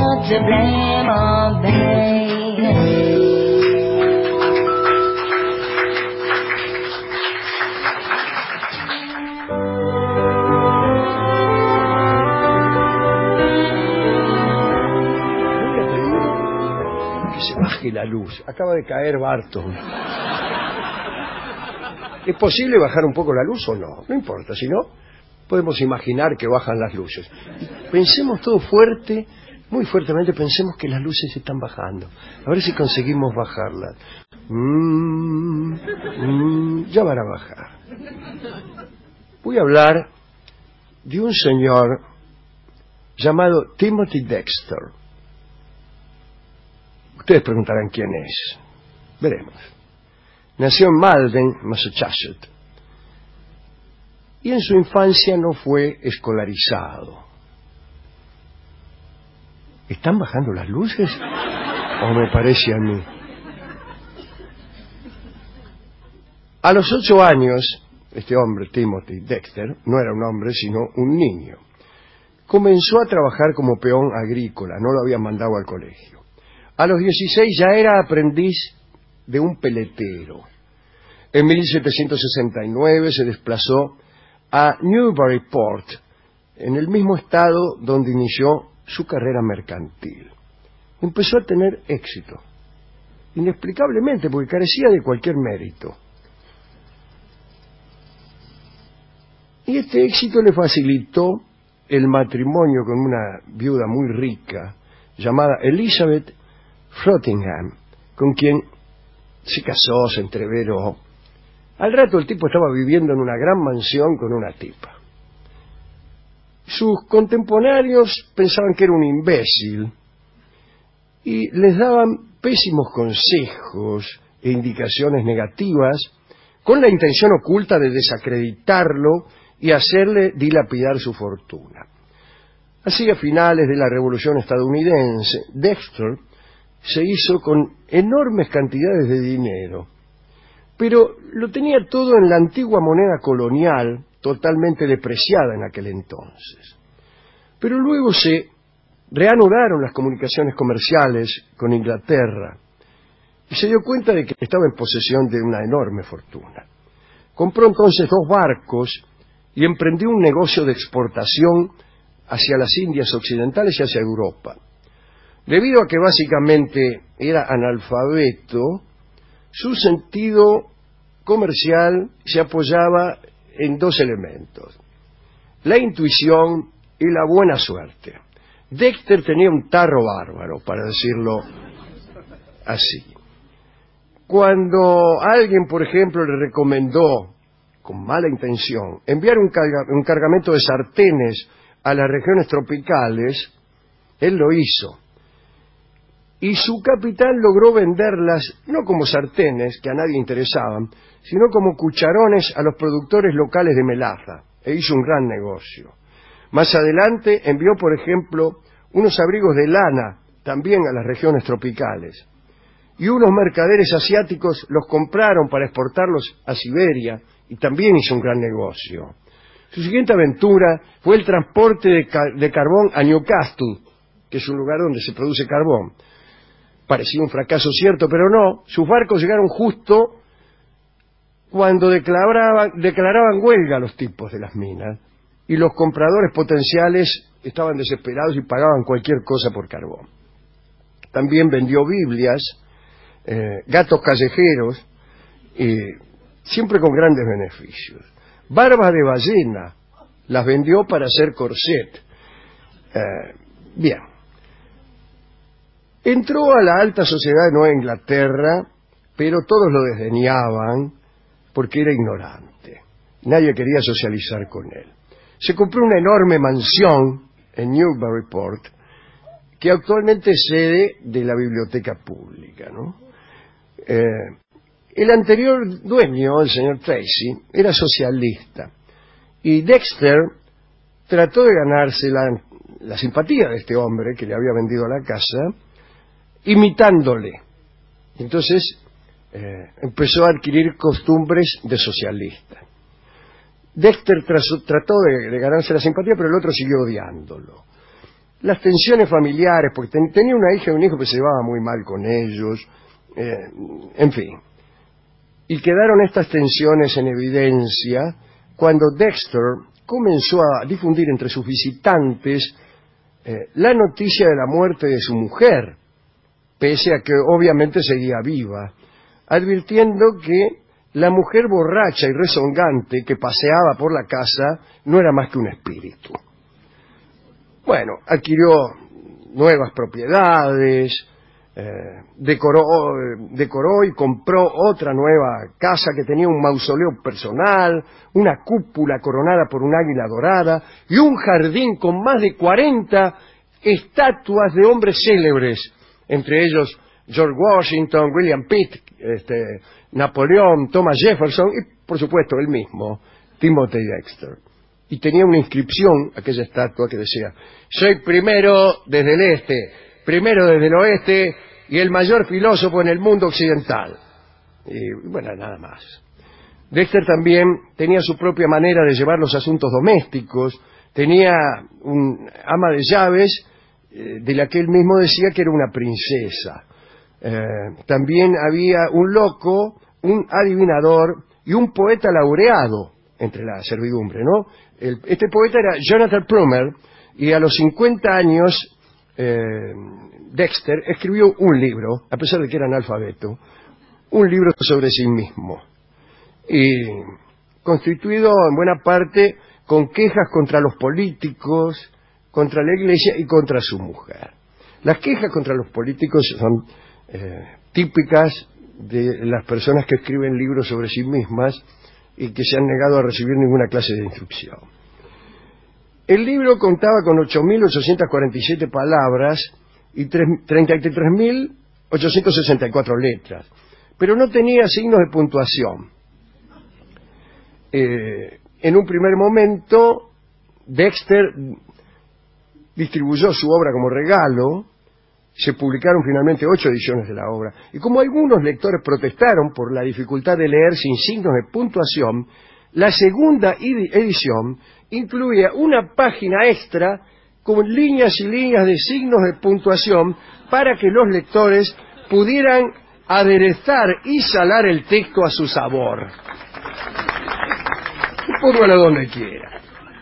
Que se baje la luz. Acaba de caer Barton. ¿Es posible bajar un poco la luz o no? No importa, si no, podemos imaginar que bajan las luces. Pensemos todo fuerte, muy fuertemente, pensemos que las luces están bajando. A ver si conseguimos bajarlas. Mm, mm, ya van a bajar. Voy a hablar de un señor llamado Timothy Dexter. Ustedes preguntarán quién es. Veremos. Nació en Malden, Massachusetts, y en su infancia no fue escolarizado. ¿Están bajando las luces? ¿O me parece a mí? A los ocho años, este hombre, Timothy Dexter, no era un hombre, sino un niño. Comenzó a trabajar como peón agrícola, no lo habían mandado al colegio. A los dieciséis ya era aprendiz de un peletero. En mil setecientos sesenta y nueve se desplazó a Newburyport, en el mismo estado donde inició su carrera mercantil. Empezó a tener éxito, inexplicablemente, porque carecía de cualquier mérito. Y este éxito le facilitó el matrimonio con una viuda muy rica, llamada Elizabeth Frothingham, con quien se casó, se entreveró. Al rato el tipo estaba viviendo en una gran mansión con una tipa. Sus contemporáneos pensaban que era un imbécil y les daban pésimos consejos e indicaciones negativas con la intención oculta de desacreditarlo y hacerle dilapidar su fortuna. Así, a finales de la Revolución estadounidense, Dexter se hizo con enormes cantidades de dinero, pero lo tenía todo en la antigua moneda colonial totalmente despreciada en aquel entonces. Pero luego se reanudaron las comunicaciones comerciales con Inglaterra y se dio cuenta de que estaba en posesión de una enorme fortuna. Compró entonces dos barcos y emprendió un negocio de exportación hacia las Indias Occidentales y hacia Europa. Debido a que básicamente era analfabeto, su sentido comercial se apoyaba en dos elementos: la intuición y la buena suerte. Dexter tenía un tarro bárbaro, para decirlo así. Cuando alguien, por ejemplo, le recomendó, con mala intención, enviar un, carga, un cargamento de sartenes a las regiones tropicales, él lo hizo. Y su capitán logró venderlas no como sartenes, que a nadie interesaban, sino como cucharones a los productores locales de melaza, e hizo un gran negocio. Más adelante envió, por ejemplo, unos abrigos de lana también a las regiones tropicales. Y unos mercaderes asiáticos los compraron para exportarlos a Siberia, y también hizo un gran negocio. Su siguiente aventura fue el transporte de, car de carbón a Newcastle, que es un lugar donde se produce carbón. Parecía un fracaso cierto, pero no. Sus barcos llegaron justo cuando declaraban, declaraban huelga los tipos de las minas, y los compradores potenciales estaban desesperados y pagaban cualquier cosa por carbón. También vendió Biblias, eh, gatos callejeros, y siempre con grandes beneficios. Barbas de ballena las vendió para hacer corset. Eh, bien. Entró a la alta sociedad de Nueva Inglaterra, pero todos lo desdeñaban porque era ignorante. Nadie quería socializar con él. Se compró una enorme mansión en Newburyport, que actualmente es sede de la biblioteca pública, ¿no? Eh, el anterior dueño, el señor Tracy, era socialista, y Dexter trató de ganarse la, la simpatía de este hombre que le había vendido la casa, imitándole. Entonces eh, empezó a adquirir costumbres de socialista. Dexter trazó, trató de, de ganarse la simpatía, pero el otro siguió odiándolo. Las tensiones familiares, porque ten, tenía una hija y un hijo que se llevaba muy mal con ellos, eh, en fin. Y quedaron estas tensiones en evidencia cuando Dexter comenzó a difundir entre sus visitantes eh, la noticia de la muerte de su mujer, pese a que obviamente seguía viva, advirtiendo que la mujer borracha y rezongante que paseaba por la casa no era más que un espíritu. Bueno, adquirió nuevas propiedades, eh, decoró, decoró y compró otra nueva casa que tenía un mausoleo personal, una cúpula coronada por un águila dorada y un jardín con más de cuarenta estatuas de hombres célebres, entre ellos George Washington, William Pitt, este, Napoleón, Thomas Jefferson y, por supuesto, él mismo, Timothy Dexter. Y tenía una inscripción, aquella estatua, que decía: soy primero desde el este, primero desde el oeste y el mayor filósofo en el mundo occidental. Y, bueno, nada más. Dexter también tenía su propia manera de llevar los asuntos domésticos, tenía un ama de llaves, eh, de la que él mismo decía que era una princesa. Eh, también había un loco, un adivinador y un poeta laureado entre la servidumbre, ¿no? El, este poeta era Jonathan Plummer, y a los cincuenta años eh, Dexter escribió un libro, a pesar de que era analfabeto, un libro sobre sí mismo, y constituido en buena parte con quejas contra los políticos, contra la iglesia y contra su mujer. Las quejas contra los políticos son eh, típicas de las personas que escriben libros sobre sí mismas y que se han negado a recibir ninguna clase de instrucción. El libro contaba con ocho mil ochocientas cuarenta y siete palabras y treinta y tres mil ochocientas sesenta y cuatro letras, pero no tenía signos de puntuación. Eh, en un primer momento, Dexter distribuyó su obra como regalo. Se publicaron finalmente ocho ediciones de la obra, y como algunos lectores protestaron por la dificultad de leer sin signos de puntuación, La segunda edición incluía una página extra con líneas y líneas de signos de puntuación para que los lectores pudieran aderezar y salar el texto a su sabor. Póngalo donde quiera.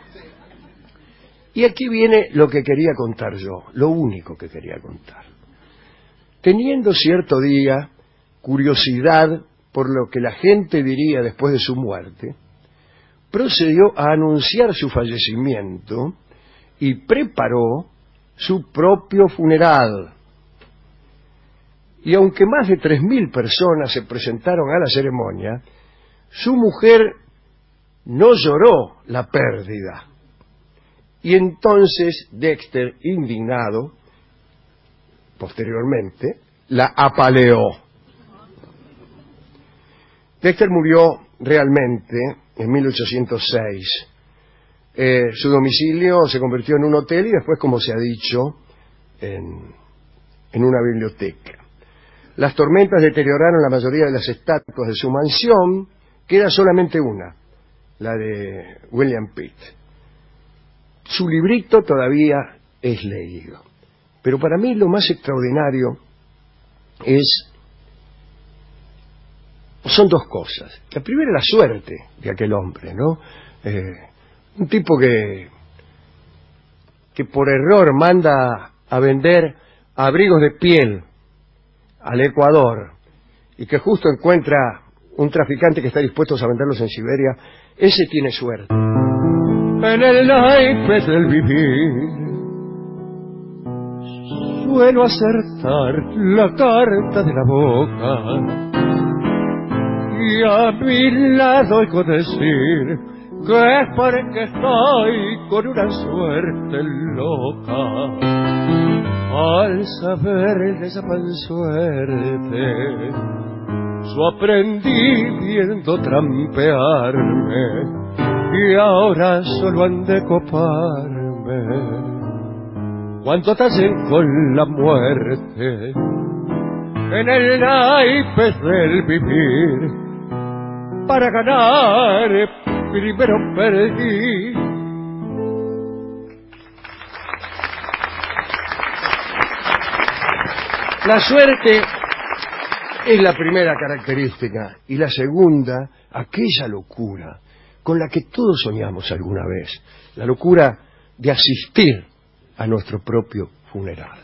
Y aquí viene lo que quería contar yo, lo único que quería contar. Teniendo cierto día curiosidad por lo que la gente diría después de su muerte, procedió a anunciar su fallecimiento y preparó su propio funeral. Y aunque más de tres mil personas se presentaron a la ceremonia, su mujer no lloró la pérdida. Y entonces Dexter, indignado, posteriormente, la apaleó. Dexter murió realmente en mil ochocientos seis. Eh, su domicilio se convirtió en un hotel y después, como se ha dicho, en, en una biblioteca. Las tormentas deterioraron la mayoría de las estatuas de su mansión. Queda solamente una, la de William Pitt. Su librito todavía es leído. Pero para mí lo más extraordinario es son dos cosas. La primera, la suerte de aquel hombre, ¿no? Eh, un tipo que que por error manda a vender abrigos de piel al Ecuador y que justo encuentra un traficante que está dispuesto a venderlos en Siberia. Ese tiene suerte. En el naipe del vivir suelo acertar la carta de la boca y a mi lado oigo decir que es porque estoy con una suerte loca. Al saber de esa pan suerte, su aprendí viendo trampearme y ahora solo han de coparme. Cuánto tasen con la muerte en el naipe del vivir, para ganar primero perdí. La suerte es la primera característica y la segunda, aquella locura con la que todos soñamos alguna vez, la locura de asistir a nuestro propio funeral.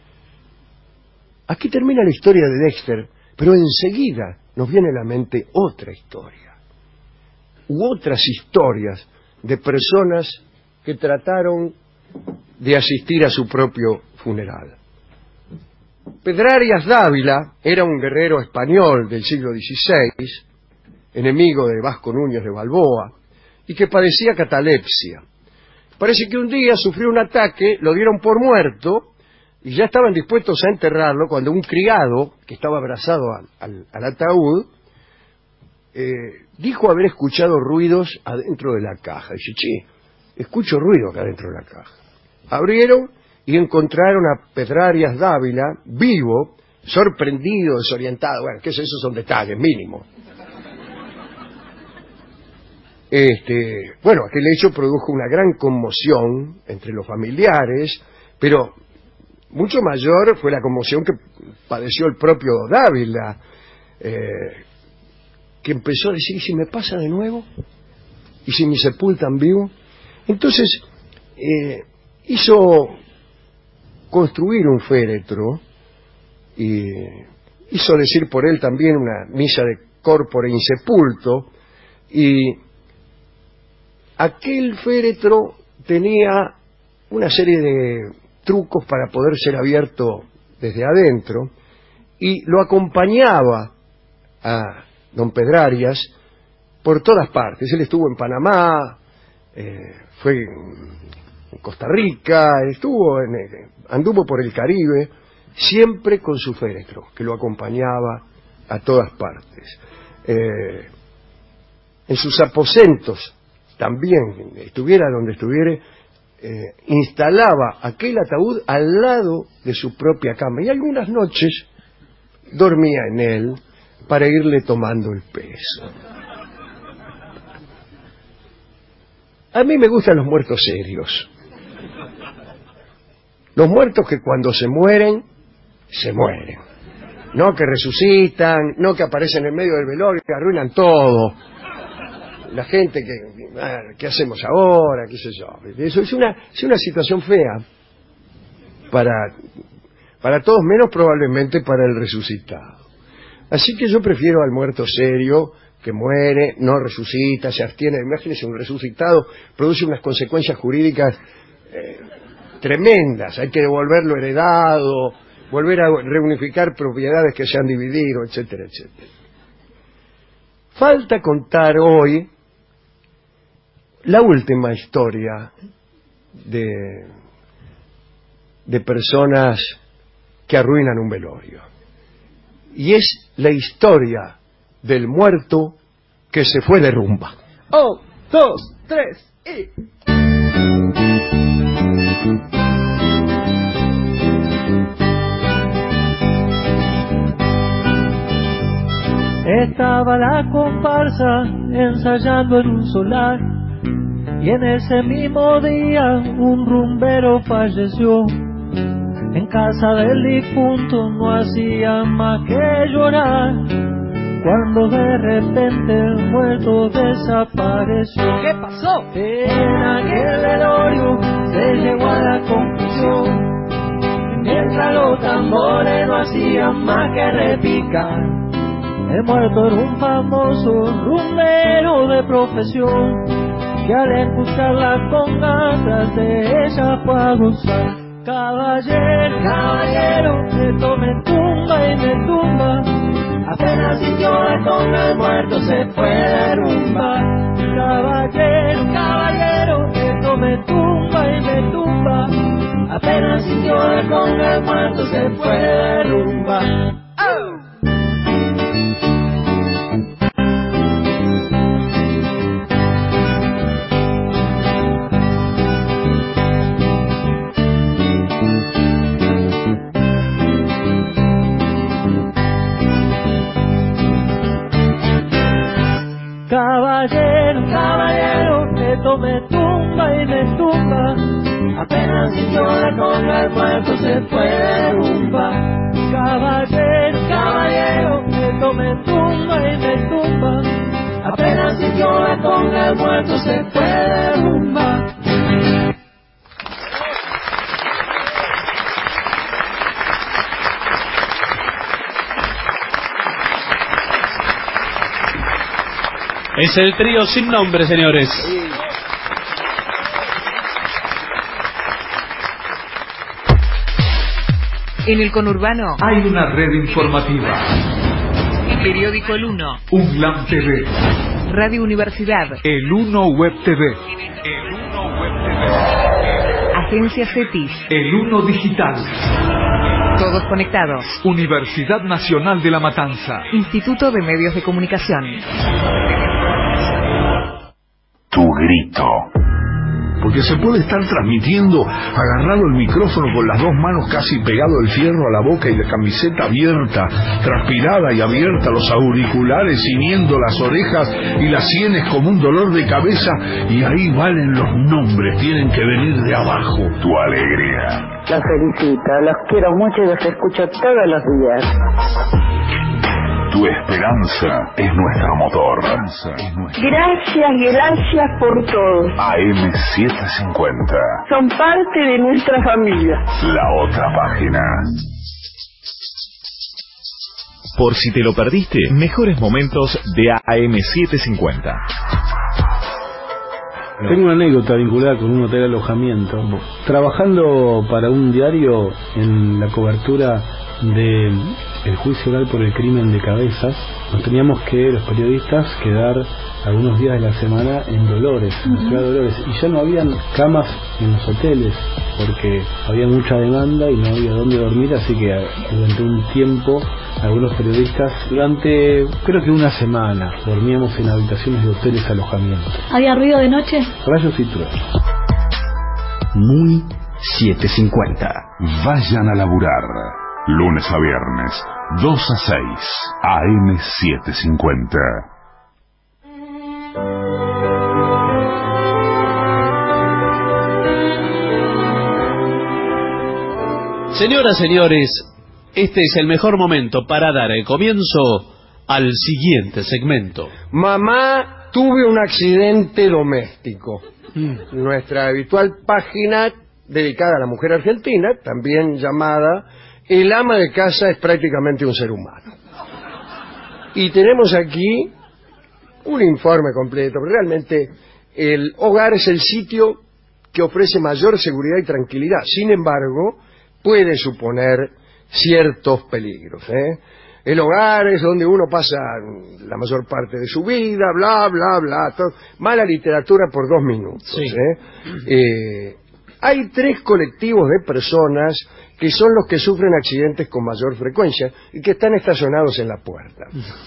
Aquí termina la historia de Dexter, pero enseguida nos viene a la mente otra historia, u otras historias de personas que trataron de asistir a su propio funeral. Pedrarias Dávila era un guerrero español del siglo dieciséis, enemigo de Vasco Núñez de Balboa, y que padecía catalepsia. Parece que un día sufrió un ataque, lo dieron por muerto, y ya estaban dispuestos a enterrarlo cuando un criado, que estaba abrazado al, al, al ataúd, eh, dijo haber escuchado ruidos adentro de la caja. Dice, che, escucho ruido acá adentro de la caja. Abrieron y encontraron a Pedrarias Dávila vivo, sorprendido, desorientado. Bueno, que eso, esos son detalles mínimos. Este, bueno, aquel hecho produjo una gran conmoción entre los familiares, pero mucho mayor fue la conmoción que padeció el propio Dávila, eh, que empezó a decir, ¿y si me pasa de nuevo? ¿Y si me sepultan vivo? Entonces, eh, hizo construir un féretro y hizo decir por él también una misa de corpore insepulto, y aquel féretro tenía una serie de trucos para poder ser abierto desde adentro, y lo acompañaba a don Pedrarias por todas partes. Él estuvo en Panamá, eh, fue en Costa Rica, estuvo en, anduvo por el Caribe, siempre con su féretro, que lo acompañaba a todas partes. Eh, en sus aposentos, también, estuviera donde estuviera, eh, instalaba aquel ataúd al lado de su propia cama, y algunas noches dormía en él para irle tomando el peso. A mí me gustan los muertos serios. Los muertos que cuando se mueren, se mueren. No que resucitan, no que aparecen en medio del velorio, que arruinan todo. La gente que, ah, ¿qué hacemos ahora? ¿Qué sé yo? Eso es una, es una situación fea para, para todos, menos probablemente para el resucitado. Así que yo prefiero al muerto serio, que muere, no resucita, se abstiene. Imagínense, un resucitado produce unas consecuencias jurídicas eh, tremendas. Hay que devolver lo heredado, volver a reunificar propiedades que se han dividido, etcétera, etcétera. Falta contar hoy la última historia de, de personas que arruinan un velorio. Y es la historia del muerto que se fue de rumba. Oh, dos, tres, y... Estaba la comparsa ensayando en un solar, y en ese mismo día un rumbero falleció. En casa del difunto no hacía más que llorar, cuando de repente el muerto desapareció. ¿Qué pasó? En aquel velorio se llegó a la conclusión, mientras los tambores no hacían más que repicar. El muerto era un famoso rumbero de profesión, que al escuchar la conga de ella fue a gozar. Caballero, caballero, esto me tumba y me tumba, apenas sintió la conga el muerto se fue de rumba. Caballero, caballero, esto me tumba y me tumba, apenas sintió la conga el muerto se fue de rumba. ¡Oh! Caballero, caballero, esto me tumba y me tumba, apenas sintió la conga el muerto se fue de rumba. Caballero, caballero, esto me tumba y me tumba, apenas sintió la conga el muerto se fue de rumba. Es el trío sin nombre, señores. En el conurbano hay una red informativa. Periódico El Uno. UNLAM T V. Radio Universidad. El Uno Web T V. El Uno Web T V. Agencia CETIS. El Uno Digital. Todos conectados. Universidad Nacional de La Matanza. Instituto de Medios de Comunicación. Tu grito. Porque se puede estar transmitiendo agarrado el micrófono con las dos manos casi pegado el fierro a la boca y la camiseta abierta, transpirada y abierta, los auriculares ciñendo las orejas y las sienes como un dolor de cabeza, y ahí valen los nombres, tienen que venir de abajo. Tu alegría. Los felicito, los quiero mucho y los escucho todos los días. Tu esperanza es nuestro motor. Gracias, gracias por todo. A M setecientos cincuenta. Son parte de nuestra familia. La otra página. Por si te lo perdiste, mejores momentos de A M setecientos cincuenta. Tengo una anécdota vinculada con un hotel alojamiento. Trabajando para un diario en la cobertura de el juicio oral por el crimen de Cabezas, nos teníamos que, los periodistas, quedar algunos días de la semana en Dolores, en la ciudad de Dolores, y ya no habían camas en los hoteles porque había mucha demanda y no había dónde dormir, así que durante un tiempo algunos periodistas, durante creo que una semana, dormíamos en habitaciones de hoteles alojamiento. ¿Había ruido de noche? Rayos y truenos. Muy setecientos cincuenta. Vayan a laburar. Lunes a viernes, dos a seis, A M setecientos cincuenta. Señoras, señores, este es el mejor momento para dar el comienzo al siguiente segmento. Mamá, tuve un accidente doméstico. Mm. Nuestra habitual página dedicada a la mujer argentina, también llamada El ama de casa es prácticamente un ser humano. Y tenemos aquí un informe completo. Realmente el hogar es el sitio que ofrece mayor seguridad y tranquilidad. Sin embargo, puede suponer ciertos peligros, ¿eh? El hogar es donde uno pasa la mayor parte de su vida, bla, bla, bla. Todo. Mala literatura por dos minutos. Sí. ¿eh? Eh, hay tres colectivos de personas que son los que sufren accidentes con mayor frecuencia y que están estacionados en la puerta.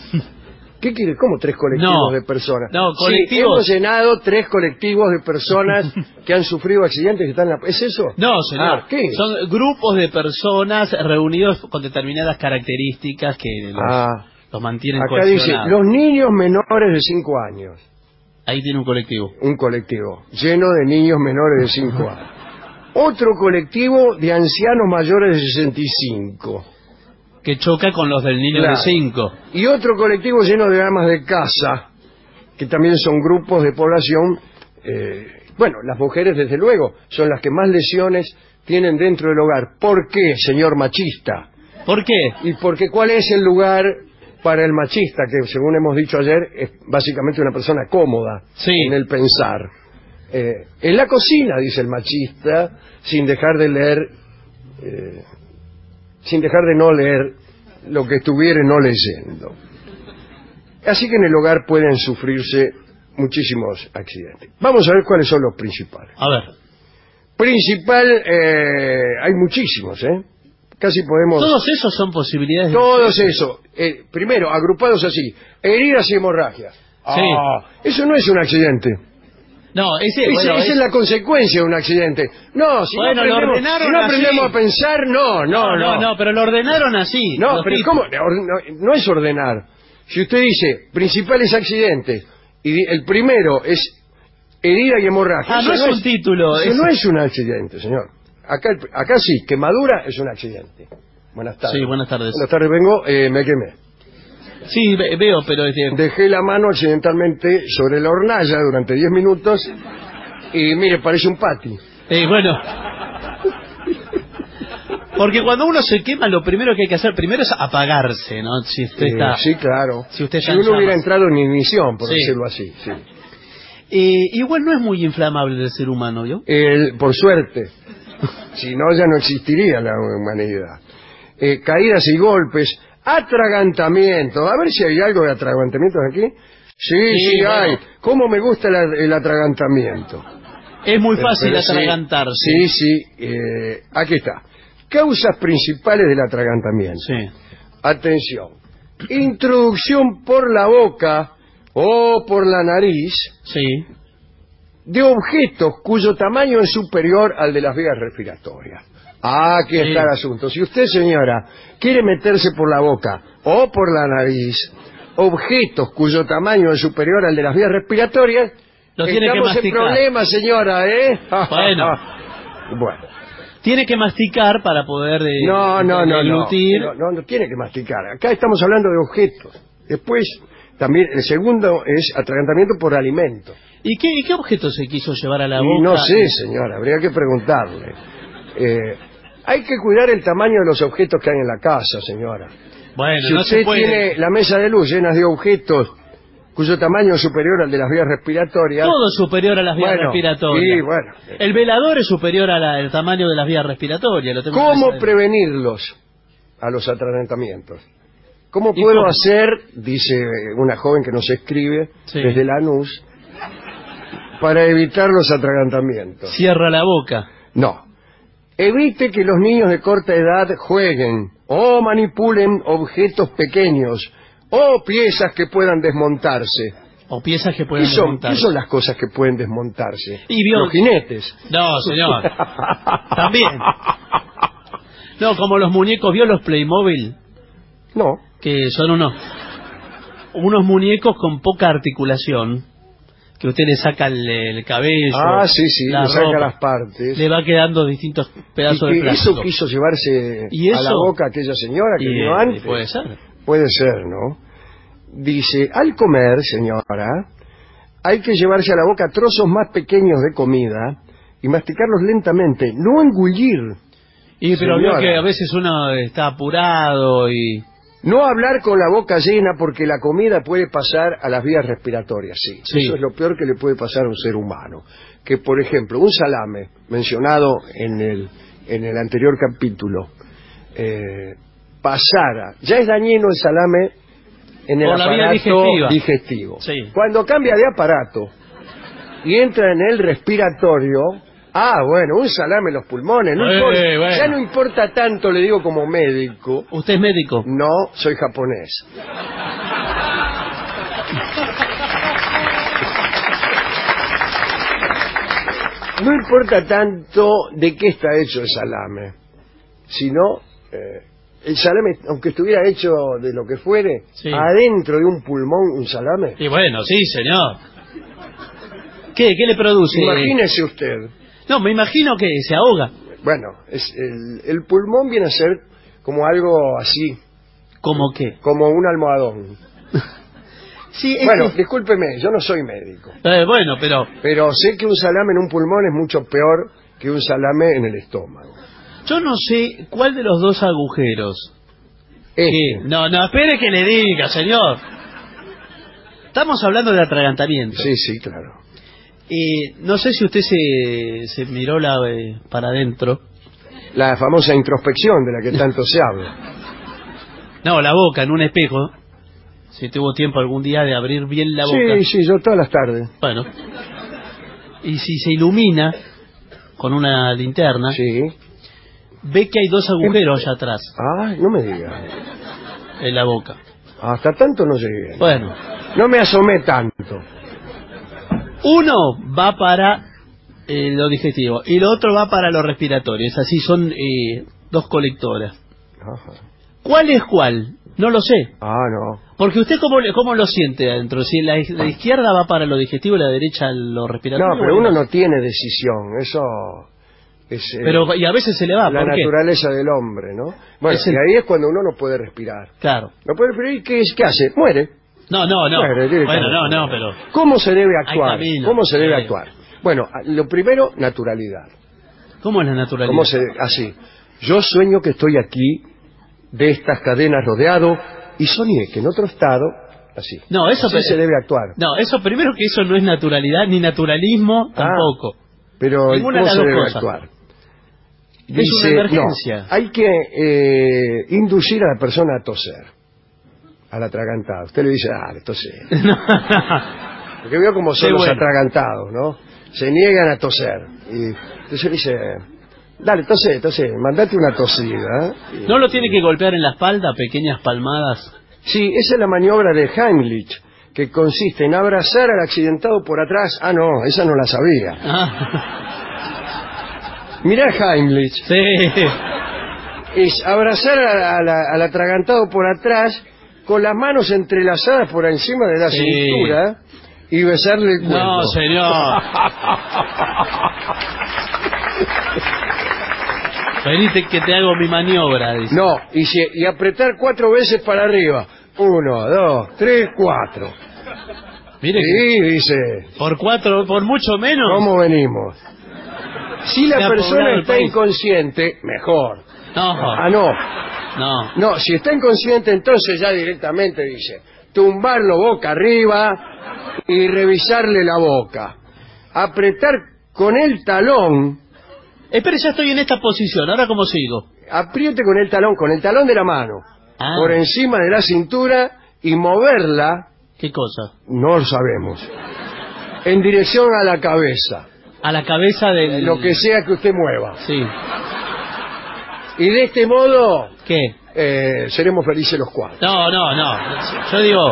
¿Qué quiere? ¿Cómo tres colectivos no, de personas? No, colectivos. Sí, hemos llenado tres colectivos de personas que han sufrido accidentes que están en la... ¿Es eso? No, señor. Ah, ¿qué es? Son grupos de personas reunidos con determinadas características que los, ah, los mantienen acá dice, los niños menores de cinco años. Ahí tiene un colectivo. Un colectivo, lleno de niños menores de cinco años. Otro colectivo de ancianos mayores de sesenta y cinco. Que choca con los del niño claro. de cinco. Y otro colectivo lleno de amas de casa, que también son grupos de población. Eh, bueno, las mujeres, desde luego, son las que más lesiones tienen dentro del hogar. ¿Por qué, señor machista? ¿Por qué? Y porque ¿cuál es el lugar para el machista? Que, según hemos dicho ayer, es básicamente una persona cómoda sí. en el pensar. Eh, en la cocina, dice el machista, sin dejar de leer... Eh, sin dejar de no leer lo que estuviere no leyendo. Así que en el hogar pueden sufrirse muchísimos accidentes. Vamos a ver cuáles son los principales. A ver. Principal, eh, hay muchísimos, ¿eh? Casi podemos... Todos esos son posibilidades. Todos de... esos. Eh, primero, agrupados así. Heridas y hemorragias. Sí. Ah, eso no es un accidente. No, ese, ese, bueno, esa es... es la consecuencia de un accidente. No, si bueno, no aprendemos, lo si no aprendemos a pensar, no, no, no, no. No, no, pero lo ordenaron así. No, pero ¿cómo? No, no es ordenar. Si usted dice principales accidentes y el primero es herida y hemorragia. Ah, no es no un es, título. Eso es... no es un accidente, señor. Acá, acá sí, quemadura es un accidente. Buenas tardes. Sí, buenas tardes. Buenas tardes, vengo, eh, me quemé. Sí, veo, pero... Es de... Dejé la mano accidentalmente sobre la hornalla durante diez minutos y mire, parece un pati. Eh, bueno... Porque cuando uno se quema, lo primero que hay que hacer primero es apagarse, ¿no? Si usted eh, está... Sí, claro. Si, usted si uno llamas. hubiera entrado en ignición, por sí. decirlo así, sí. Eh, igual no es muy inflamable el ser humano, ¿yo? El, por suerte. Si no, ya no existiría la humanidad. Eh, caídas y golpes, atragantamiento. A ver si hay algo de atragantamiento aquí. Sí, sí, sí bueno. hay. ¿Cómo me gusta la, el atragantamiento? Es muy fácil Pero, atragantarse. Sí, sí. Eh, aquí está. Causas principales del atragantamiento. Sí. Atención. Introducción por la boca o por la nariz. Sí. De objetos cuyo tamaño es superior al de las vías respiratorias. Ah, aquí sí. está el asunto. Si usted, señora, quiere meterse por la boca o por la nariz objetos cuyo tamaño es superior al de las vías respiratorias, lo tiene que masticar. Estamos en problemas, señora, ¿eh? Bueno. Bueno. Tiene que masticar para poder eh, no, no, no, deglutir. No, no, no tiene que masticar. Acá estamos hablando de objetos. Después, también, el segundo es atragantamiento por alimento. ¿Y qué, qué objeto se quiso llevar a la boca? Y no sé, señora, habría que preguntarle. Eh, hay que cuidar el tamaño de los objetos que hay en la casa, señora. Bueno, si no usted se puede... tiene la mesa de luz llena de objetos cuyo tamaño es superior al de las vías respiratorias... Todo es superior a las vías bueno, respiratorias. Sí, bueno. El velador es superior al tamaño de las vías respiratorias. Lo tengo ¿Cómo prevenirlos a los atragantamientos? ¿Cómo puedo cómo? hacer, dice una joven que nos escribe sí. desde Lanús, para evitar los atragantamientos? Cierra la boca. No. Evite que los niños de corta edad jueguen o manipulen objetos pequeños o piezas que puedan desmontarse. O piezas que pueden ¿Qué son, desmontarse. ¿Qué son las cosas que pueden desmontarse? Y vio... Los jinetes. No, señor. También. No, como los muñecos, ¿vio los Playmobil? No. Que son unos, unos muñecos con poca articulación, que usted le saca el, el cabello. Ah, sí, sí, la le saca ropa, las partes. le va quedando distintos pedazos ¿Y de que plástico. eso quiso llevarse ¿Y a la eso? boca aquella señora que Y, vino eh, antes? puede ser. Puede ser, ¿no? Dice, al comer, señora, hay que llevarse a la boca trozos más pequeños de comida y masticarlos lentamente, no engullir. Y pero veo señora. que a veces uno está apurado y... No hablar con la boca llena porque la comida puede pasar a las vías respiratorias, sí. Sí. Eso es lo peor que le puede pasar a un ser humano. Que, por ejemplo, un salame, mencionado en el, en el anterior capítulo, eh, pasara, ya es dañino el salame en el Por la vía aparato digestiva. digestivo. Sí. Cuando cambia de aparato y entra en el respiratorio, ah, bueno, un salame en los pulmones, no Eh, importa, bueno. ya no importa tanto, le digo como médico. ¿Usted es médico? No, soy japonés. No importa tanto de qué está hecho el salame, sino eh, el salame, aunque estuviera hecho de lo que fuere, Sí. adentro de un pulmón un salame. Y bueno, sí, señor. ¿Qué? ¿Qué le produce? Imagínese usted. No, me imagino que se ahoga. Bueno, es el, el pulmón viene a ser como algo así. ¿Cómo qué? Como un almohadón. Sí, es Bueno, que- discúlpeme, yo no soy médico. Eh, bueno, pero... Pero sé que un salame en un pulmón es mucho peor que un salame en el estómago. Yo no sé cuál de los dos agujeros. Este. ¿Qué? No, no, espere que le diga, señor. Estamos hablando de atragantamiento. Sí, sí, claro. Eh, no sé si usted se, se miró la, eh, para adentro. La famosa introspección de la que tanto se habla. No, la boca, en un espejo. Si tuvo tiempo algún día de abrir bien la boca. Sí, sí, yo todas las tardes. Bueno. Y si se ilumina con una linterna, Sí. ve que hay dos agujeros allá atrás, Ah, no me diga. en la boca. Hasta tanto no llegué. Bueno, No me asomé tanto. uno va para eh, lo digestivo y lo otro va para lo respiratorio. Es así, son eh, dos colectoras. Ajá. ¿Cuál es cuál? No lo sé. Ah, no. Porque usted, ¿cómo, le- cómo lo siente adentro? Si la, la izquierda va para lo digestivo y la derecha lo respiratorio. No, pero bueno. uno no tiene decisión. Eso es eh, Pero, y a veces se le va. la ¿por qué? naturaleza del hombre, ¿no? Bueno, Es el- y ahí es cuando uno no puede respirar. Claro. No puede respirar y ¿qué, es- qué hace? Muere. No, no, no. Muere Bueno, directamente. no, no, pero... ¿Cómo se debe Hay actuar? caminos, ¿Cómo se debe sí. actuar? Bueno, a- lo primero, naturalidad. ¿Cómo es la naturalidad? ¿Cómo se así? Yo sueño que estoy aquí de estas cadenas rodeado y soñé que en otro estado así. No, eso Así pe- se debe actuar. No, eso primero que eso no es naturalidad, ni naturalismo tampoco. Pero ¿y Ninguna ¿cómo de las se dos debe cosas. actuar? Es una emergencia. no, hay que eh, inducir a la persona a toser, al atragantado. Usted le dice, dale, toser. Porque veo como son Qué los bueno. atragantados, ¿no? Se niegan a toser. Y entonces le dice, dale, tose, tose, mandate una tosida. Y- ¿No lo tiene que golpear en la espalda, pequeñas palmadas? Sí, esa es la maniobra de Heimlich, que consiste en abrazar al accidentado por atrás. Ah, no, esa no la sabía. Ah, Mirá Heimlich. sí. Es abrazar a- a la- al atragantado por atrás con las manos entrelazadas por encima de la Sí. cintura y besarle el cuerpo. No, señor. Venite que te hago mi maniobra, dice. No, y, si- y apretar cuatro veces para arriba. Uno, dos, tres, cuatro. Mire Sí, dice, que por cuatro, por mucho menos. ¿cómo venimos? Si Se la ha persona poblado el está país. inconsciente, mejor. No, Ah, no. no. No, si está inconsciente, entonces ya directamente dice, tumbarlo boca arriba y revisarle la boca. Apretar con el talón, Espere, ya estoy en esta posición. ¿Ahora cómo sigo? apriete con el talón, con el talón de la mano, Ah. por encima de la cintura y moverla, ¿Qué cosa? no lo sabemos, en dirección a la cabeza, A la cabeza del... lo que sea que usted mueva. Sí. Y de este modo, ¿Qué? eh, seremos felices los cuatro. No, no, no. Yo digo...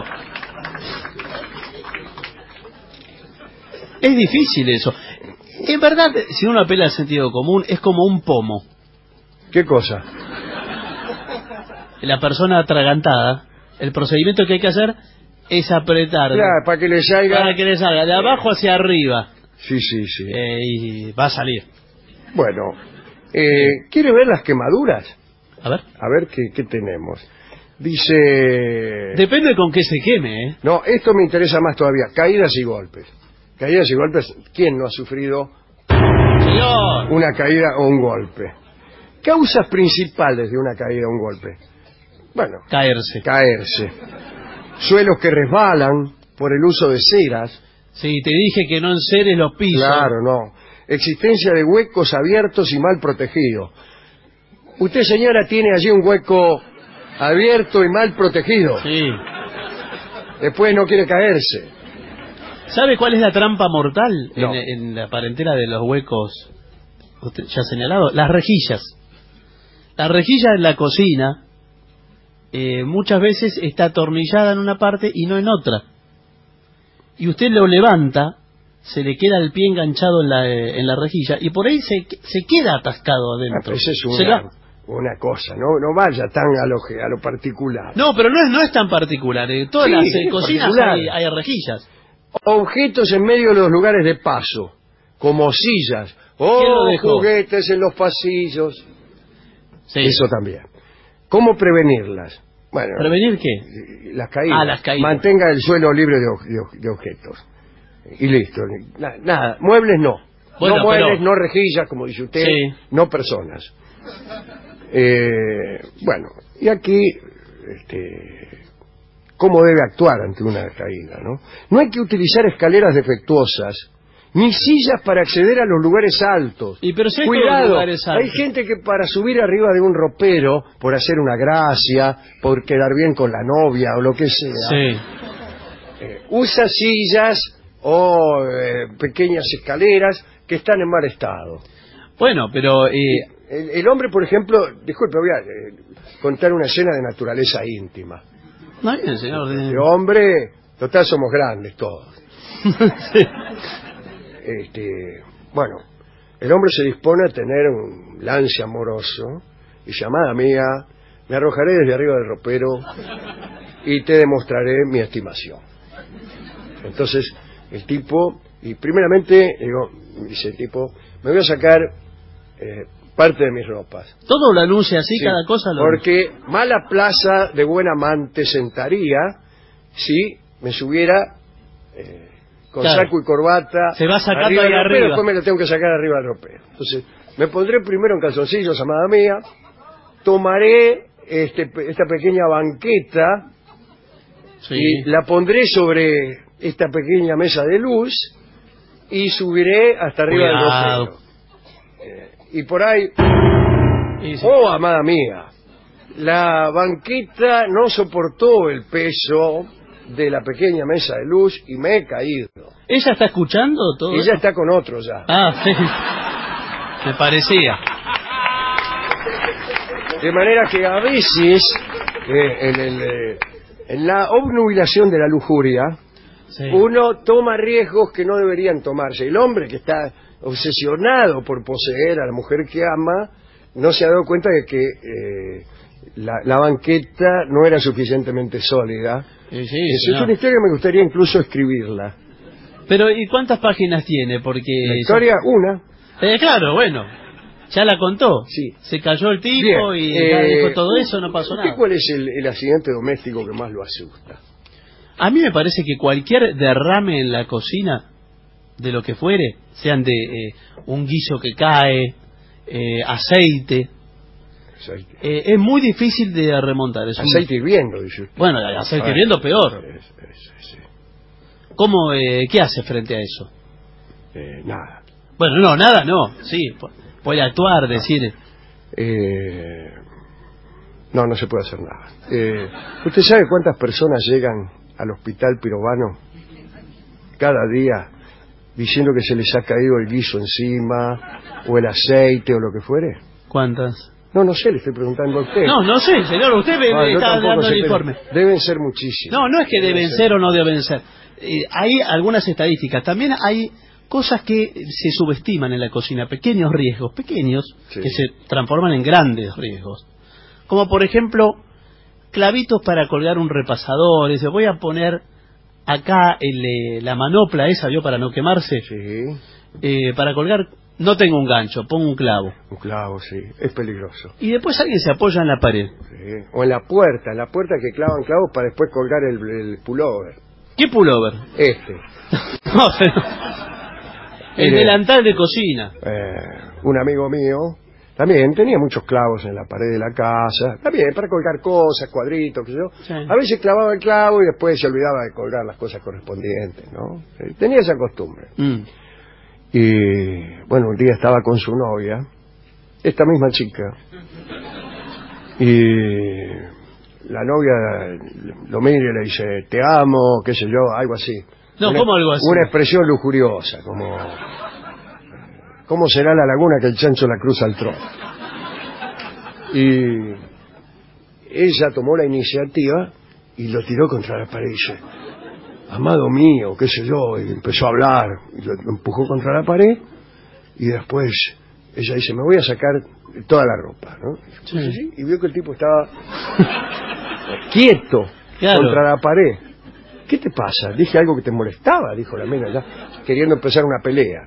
Es difícil eso. En verdad, si uno apela al sentido común, es como un pomo. ¿Qué cosa? La persona atragantada, el procedimiento que hay que hacer, es apretar. Claro, para que le salga. Para que le salga, de abajo hacia arriba. Sí, sí, sí. Eh, y va a salir. Bueno, eh, ¿quiere ver las quemaduras? A ver. A ver qué, qué tenemos. Dice... Depende con qué se queme, ¿eh? No, esto me interesa más todavía. Caídas y golpes. Caídas y golpes, ¿quién no ha sufrido Señor. una caída o un golpe? Causas principales de una caída o un golpe. Bueno, caerse. Caerse. Suelos que resbalan por el uso de ceras. Sí, te dije que no enceres los pisos. Claro, no. Existencia de huecos abiertos y mal protegidos. Usted, señora, tiene allí un hueco abierto y mal protegido. Sí. Después no quiere caerse. ¿Sabe cuál es la trampa mortal no. en, en la parentela de los huecos? Usted ya ha señalado. Las rejillas. La rejilla en la cocina eh, muchas veces está atornillada en una parte y no en otra. Y usted lo levanta, se le queda el pie enganchado en la, en la rejilla y por ahí se, se queda atascado adentro. Ah, esa es una, una cosa, no no vaya tan a lo, a lo particular. No, pero no es, no es tan particular. En todas sí, las eh, cocinas hay, hay rejillas. Objetos en medio de los lugares de paso, como sillas, o juguetes en los pasillos. Sí. Eso también. ¿Cómo prevenirlas? Bueno, ¿prevenir qué? Las caídas. Ah, las caídas. Mantenga el suelo libre de, de, de objetos. Y listo. Na, nada, muebles no. Bueno, no muebles, pero... no rejillas, como dice usted, sí. No personas. Eh, bueno, y aquí, este, ¿cómo debe actuar ante una caída, no? No hay que utilizar escaleras defectuosas, ni sillas para acceder a los lugares altos. Y pero si hay Cuidado, lugares altos. Hay gente que para subir arriba de un ropero, por hacer una gracia, por quedar bien con la novia o lo que sea, sí. eh, usa sillas o eh, pequeñas escaleras que están en mal estado. Bueno, pero... Eh... El, el hombre, por ejemplo, disculpe, voy a eh, contar una escena de naturaleza íntima. No, bien, señor. El hombre, total somos grandes todos. sí. Este, bueno, el hombre se dispone a tener un lance amoroso y dice, amada mía, me arrojaré desde arriba del ropero y te demostraré mi estimación. Entonces, el tipo, y primeramente, digo, dice el tipo, me voy a sacar eh, parte de mis ropas. Todo lo anuncia así, sí, cada cosa lo porque anuncia. Mala plaza de buen amante sentaría si me subiera... Eh, con claro. saco y corbata, se va sacando arriba ahí del ropero, arriba. Después me lo tengo que sacar arriba del ropero. Entonces, me pondré primero en calzoncillos, amada mía, tomaré este, esta pequeña banqueta sí. y la pondré sobre esta pequeña mesa de luz y subiré hasta arriba Cuidado. del ropero. Eh, y por ahí, sí, sí. oh, amada mía, la banqueta no soportó el peso de la pequeña mesa de luz y me he caído. ¿Ella está escuchando todo Ella eso? está con otro ya. Ah, sí. Me parecía. De manera que a veces, eh, en, el, eh, en la obnubilación de la lujuria, sí. uno toma riesgos que no deberían tomarse. El hombre que está obsesionado por poseer a la mujer que ama, no se ha dado cuenta de que eh, la, la banqueta no era suficientemente sólida. Sí, sí, Esa es una historia que me gustaría incluso escribirla. Pero, ¿y cuántas páginas tiene? Porque la historia, eso... una. Eh, claro, bueno. Ya la contó. Sí. Se cayó el tipo Bien, y eh, ya dijo todo eso, no pasó nada. ¿Cuál es el, el accidente doméstico que más lo asusta? A mí me parece que cualquier derrame en la cocina, de lo que fuere, sean de eh, un guiso que cae, eh, aceite... Aceite. Eh, es muy difícil de remontar. Es aceite un... hirviendo, dice usted. Bueno, aceite hirviendo peor. Es, es, es, ¿Cómo, eh, qué hace frente a eso? Eh, nada. Bueno, no, nada, no. Sí, puede actuar, decir... Eh, no, no se puede hacer nada. Eh, ¿Usted sabe cuántas personas llegan al hospital pirobano cada día diciendo que se les ha caído el guiso encima, o el aceite, o lo que fuere? ¿Cuántas? No, no sé, le estoy preguntando a usted. No, no sé, señor, usted me, no, me está dando sé, el informe. Deben ser muchísimas. No, no es que deben, deben ser, ser o no deben ser. Eh, hay algunas estadísticas. También hay cosas que se subestiman en la cocina, pequeños riesgos, pequeños, sí. que se transforman en grandes riesgos. Como por ejemplo, clavitos para colgar un repasador. Dice, voy a poner acá el, eh, la manopla esa, ¿vio? Para no quemarse. Sí. Eh, para colgar, no tengo un gancho, pongo un clavo. Un clavo, sí. Es peligroso. Y después alguien se apoya en la pared. Sí. O en la puerta, en la puerta que clavan clavos para después colgar el, el pullover. ¿Qué pullover? Este. No, pero... El Mire, delantal de cocina. Eh, un amigo mío también tenía muchos clavos en la pared de la casa, también para colgar cosas, cuadritos, qué sé yo. Sí. A veces clavaba el clavo y después se olvidaba de colgar las cosas correspondientes, ¿no? Eh, Tenía esa costumbre. Mm. Y bueno, un día estaba con su novia, esta misma chica, y la novia lo mira y le dice, te amo, qué sé yo, algo así. No, una, ¿cómo algo así? Una expresión lujuriosa, como... ¿Cómo será la laguna que el chancho la cruza al trono? Y ella tomó la iniciativa y lo tiró contra la pared y dice, amado mío, qué sé yo, y empezó a hablar, y lo, lo empujó contra la pared, y después ella dice, me voy a sacar toda la ropa, ¿no? Sí. Sí, sí, y vio que el tipo estaba quieto, claro, contra la pared. ¿Qué te pasa? Dije algo que te molestaba, dijo la mina, ya queriendo empezar una pelea.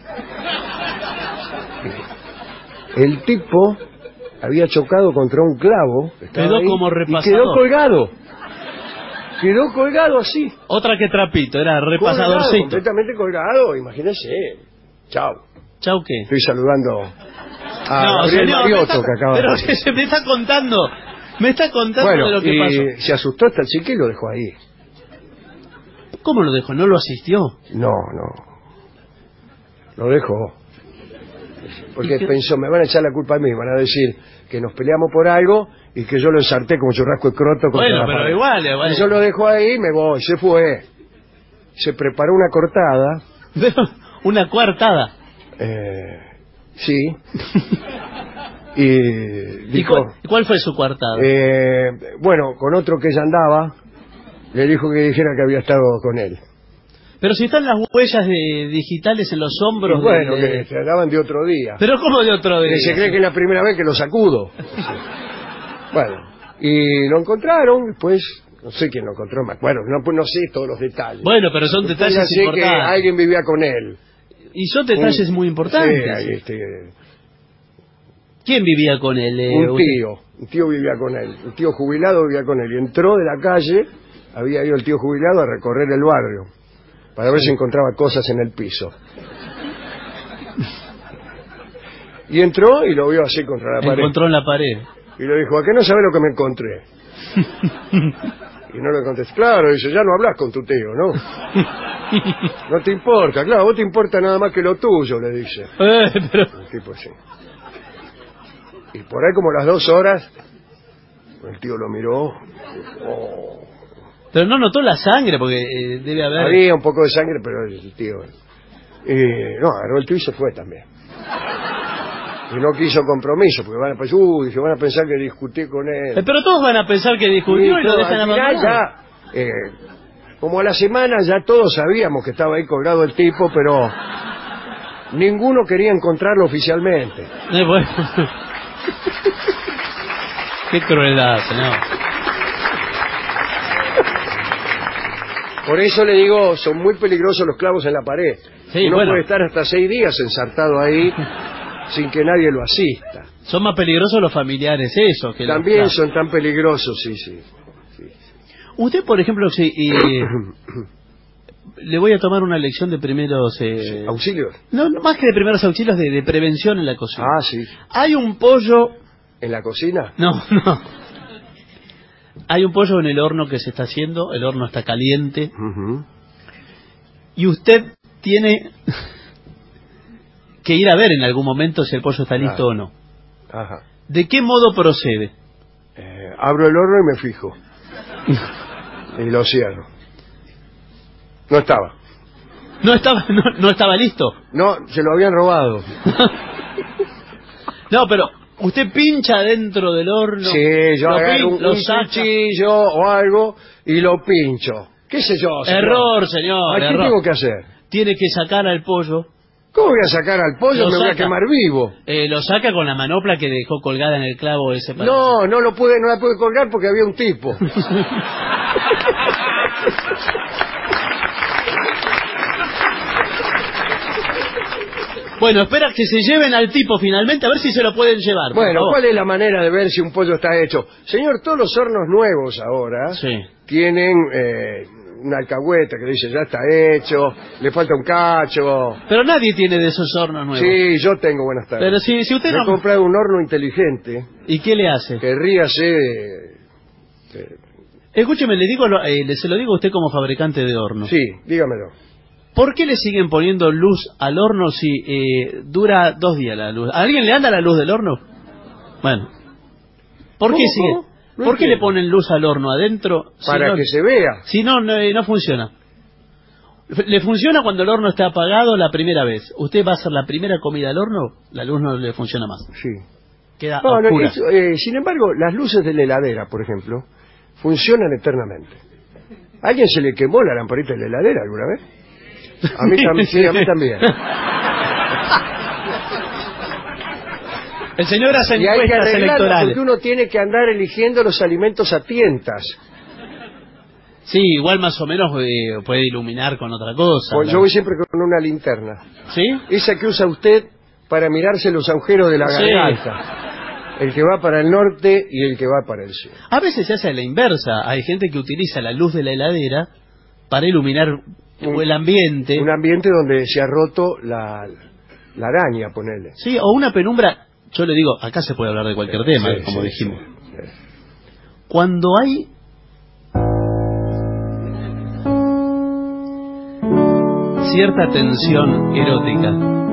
El tipo había chocado contra un clavo, quedó ahí, como y repasador. quedó colgado. Quedó colgado así. Otra que trapito, era Colgado, repasadorcito. completamente colgado, imagínese. Chao. ¿Chau qué? Estoy saludando a No, Gabriel señor, Mariotto, me está- que acaba pero de... que se me está contando, me está contando Bueno, de lo que y pasó. se asustó hasta el chique y lo dejó ahí. ¿Cómo lo dejó? ¿No lo asistió? No, no. Lo dejó. Porque ¿Y qué? pensó, me van a echar la culpa a mí, van a decir que nos peleamos por algo y que yo lo ensarté como churrasco de croto contra Bueno, la pero pared. igual, igual. Y yo lo dejo ahí, me voy, se fue. Se preparó una cortada. Una coartada. Eh, sí. Y ¿Y dijo, cuál, cuál fue su coartada? eh, bueno, con otro que ella andaba, le dijo que dijera que había estado con él. Pero si están las huellas de, digitales en los hombros. Y bueno, de- que se daban de otro día. Pero ¿cómo de otro día? Que se cree que es la primera vez que lo sacudo. Bueno, y lo encontraron, después, no sé quién lo encontró, me acuerdo, no, pues no sé todos los detalles. Bueno, pero son Después detalles ya sé que importantes. alguien vivía con él. Y son detalles Un- muy importantes. Sí, ahí, este, ¿Quién vivía con él? eh, un usted? tío, un tío vivía con él, un tío jubilado vivía con él, y entró de la calle, había ido el tío jubilado a recorrer el barrio, para ver si encontraba cosas en el piso. Y entró y lo vio así contra la pared. Encontró en la pared. Y le dijo, ¿a qué no sabes lo que me encontré? Y no le contesté, claro, dice, ya no hablas con tu tío, ¿no? No te importa, claro, vos te importa nada más que lo tuyo, le dice. Eh, pero... El tipo así. Y por ahí como las dos horas, el tío lo miró. Oh, Pero no notó la sangre, porque eh, debe haber... había un poco de sangre, pero el tío... Y no, agarró el tío y se fue también. Y no quiso compromiso, porque van a pensar, uy, dije, van a pensar que discutí con él. Eh, pero todos van a pensar que discutió y, Y lo todo, dejan al final abandonado. ya, eh, como a la semana ya todos sabíamos que estaba ahí colgado el tipo, pero ninguno quería encontrarlo oficialmente. Eh, bueno. Qué crueldad, señor. Por eso le digo, son muy peligrosos los clavos en la pared. Sí, Uno bueno. puede estar hasta seis días ensartado ahí sin que nadie lo asista. Son más peligrosos los familiares, eso. Que los También clavos. son tan peligrosos, sí, sí. Usted, por ejemplo, si, eh, le voy a tomar una lección de primeros... Eh, ¿Auxilios? No, no, más que de primeros auxilios, de, de prevención en la cocina. Ah, sí. Hay un pollo... ¿En la cocina? No, no. Hay un pollo en el horno que se está haciendo, el horno está caliente, Ujú. y usted tiene que ir a ver en algún momento si el pollo está listo Claro. o no. Ajá. ¿De qué modo procede? Eh, abro el horno y me fijo. Y lo cierro. No estaba. ¿No estaba, no, no estaba listo? No, se lo habían robado. No, pero usted pincha dentro del horno. Sí, yo lo agarro pin- un, lo un saca. cuchillo o algo y lo pincho. ¿Qué sé yo, señor? Error, señor. ¿A qué error. tengo que hacer? Tiene que sacar al pollo. ¿Cómo voy a sacar al pollo? Lo Me voy a saca. quemar vivo. Eh, lo saca con la manopla que dejó colgada en el clavo ese. para- No, no lo pude, no la pude colgar porque había un tipo. Bueno, espera que se lleven al tipo finalmente, a ver si se lo pueden llevar. Bueno, ¿cuál es la manera de ver si un pollo está hecho? Señor, todos los hornos nuevos ahora sí. tienen eh, una alcahueta que dice ya está hecho, le falta un cacho. Pero nadie tiene de esos hornos nuevos. Sí, yo tengo, buenas tardes. Pero si, si usted Yo no... he comprado un horno inteligente. ¿Y qué le hace? Que ríase de... de... Escúcheme, le digo, eh, se lo digo a usted como fabricante de hornos. Sí, dígamelo. ¿Por qué le siguen poniendo luz al horno si eh, dura dos días la luz? ¿A alguien le anda la luz del horno? Bueno. ¿Por qué ¿Cómo, sigue? cómo? No ¿Por qué entiendo. le ponen luz al horno adentro? Para si no, que se vea. Si no, no, eh, no funciona. Le funciona cuando el horno está apagado la primera vez. Usted va a hacer la primera comida al horno, la luz no le funciona más. Sí. Queda No, no, oscura. eso, eh, sin embargo, las luces de la heladera, por ejemplo, funcionan eternamente. ¿A alguien se le quemó la lamparita de la heladera alguna vez? A mí, tam sí, a mí también. El señor hace Y hay que encuestas arreglarla electorales. porque uno tiene que andar eligiendo los alimentos a tientas. Sí, igual más o menos eh, puede iluminar con otra cosa. Pues ¿no? yo voy siempre con una linterna. ¿Sí? Esa que usa usted para mirarse los agujeros de la Sí. garganta. El que va para el norte y el que va para el sur. A veces se hace a la inversa. Hay gente que utiliza la luz de la heladera para iluminar Un- el ambiente. Un ambiente donde se ha roto la, la araña, ponele. Sí, o una penumbra. Yo le digo, acá se puede hablar de cualquier tema, Sí, como sí, dijimos. sí, sí. Cuando hay cierta tensión erótica,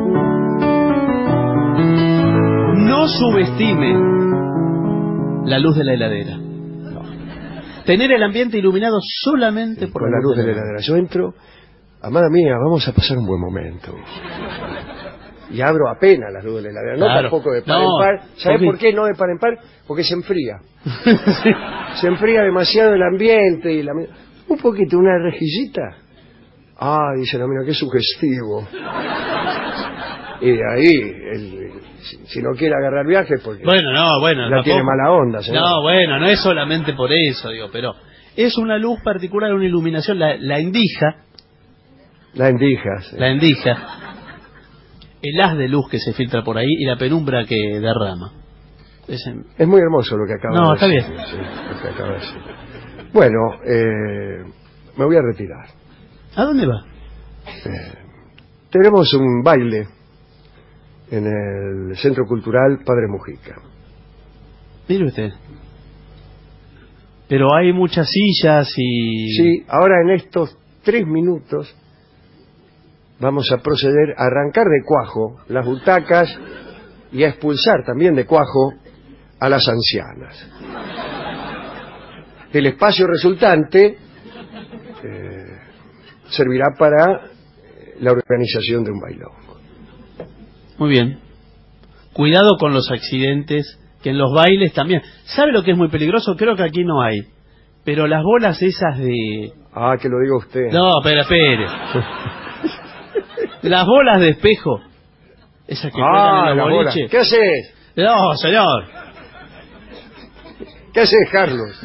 no subestime la luz de la heladera. Tener el ambiente iluminado solamente por Con la luz de la heladera. Yo entro, amada mía, vamos a pasar un buen momento. Y abro apenas la luz de la heladera, no Claro. tampoco de par No, en par. ¿Sabes porque- por qué no de par en par? Porque se enfría. Se enfría demasiado el ambiente y la... Un poquito, una rejillita. Ah, dice la mina, qué sugestivo. Y de ahí, el, si, si no quiere agarrar viajes, porque Bueno, no, bueno. ya tampoco- tiene mala onda, señor. No, bueno, no es solamente por eso, digo, pero es una luz particular, una iluminación, la, la endija, La endija. Sí. la endija, el haz de luz que se filtra por ahí y la penumbra que derrama. Es en- Es muy hermoso lo que acaba No, de está decir. bien. Sí, lo que acaba de decir. Bueno, eh, me voy a retirar. ¿A dónde va? Eh, tenemos un baile en el Centro Cultural Padre Mujica. Mire usted. Pero hay muchas sillas y... Sí, ahora en estos tres minutos vamos a proceder a arrancar de cuajo las butacas y a expulsar también de cuajo a las ancianas. El espacio resultante eh, servirá para la organización de un bailongo. Muy bien. Cuidado con los accidentes, que en los bailes también. ¿Sabe lo que es muy peligroso? Creo que aquí no hay. Pero las bolas esas de... Ah, que lo diga usted. No, espera, espere. Las bolas de espejo. Esas que Ah, juegan en la los bola. boliches. ¿Qué haces? No, señor. ¿Qué haces, Carlos?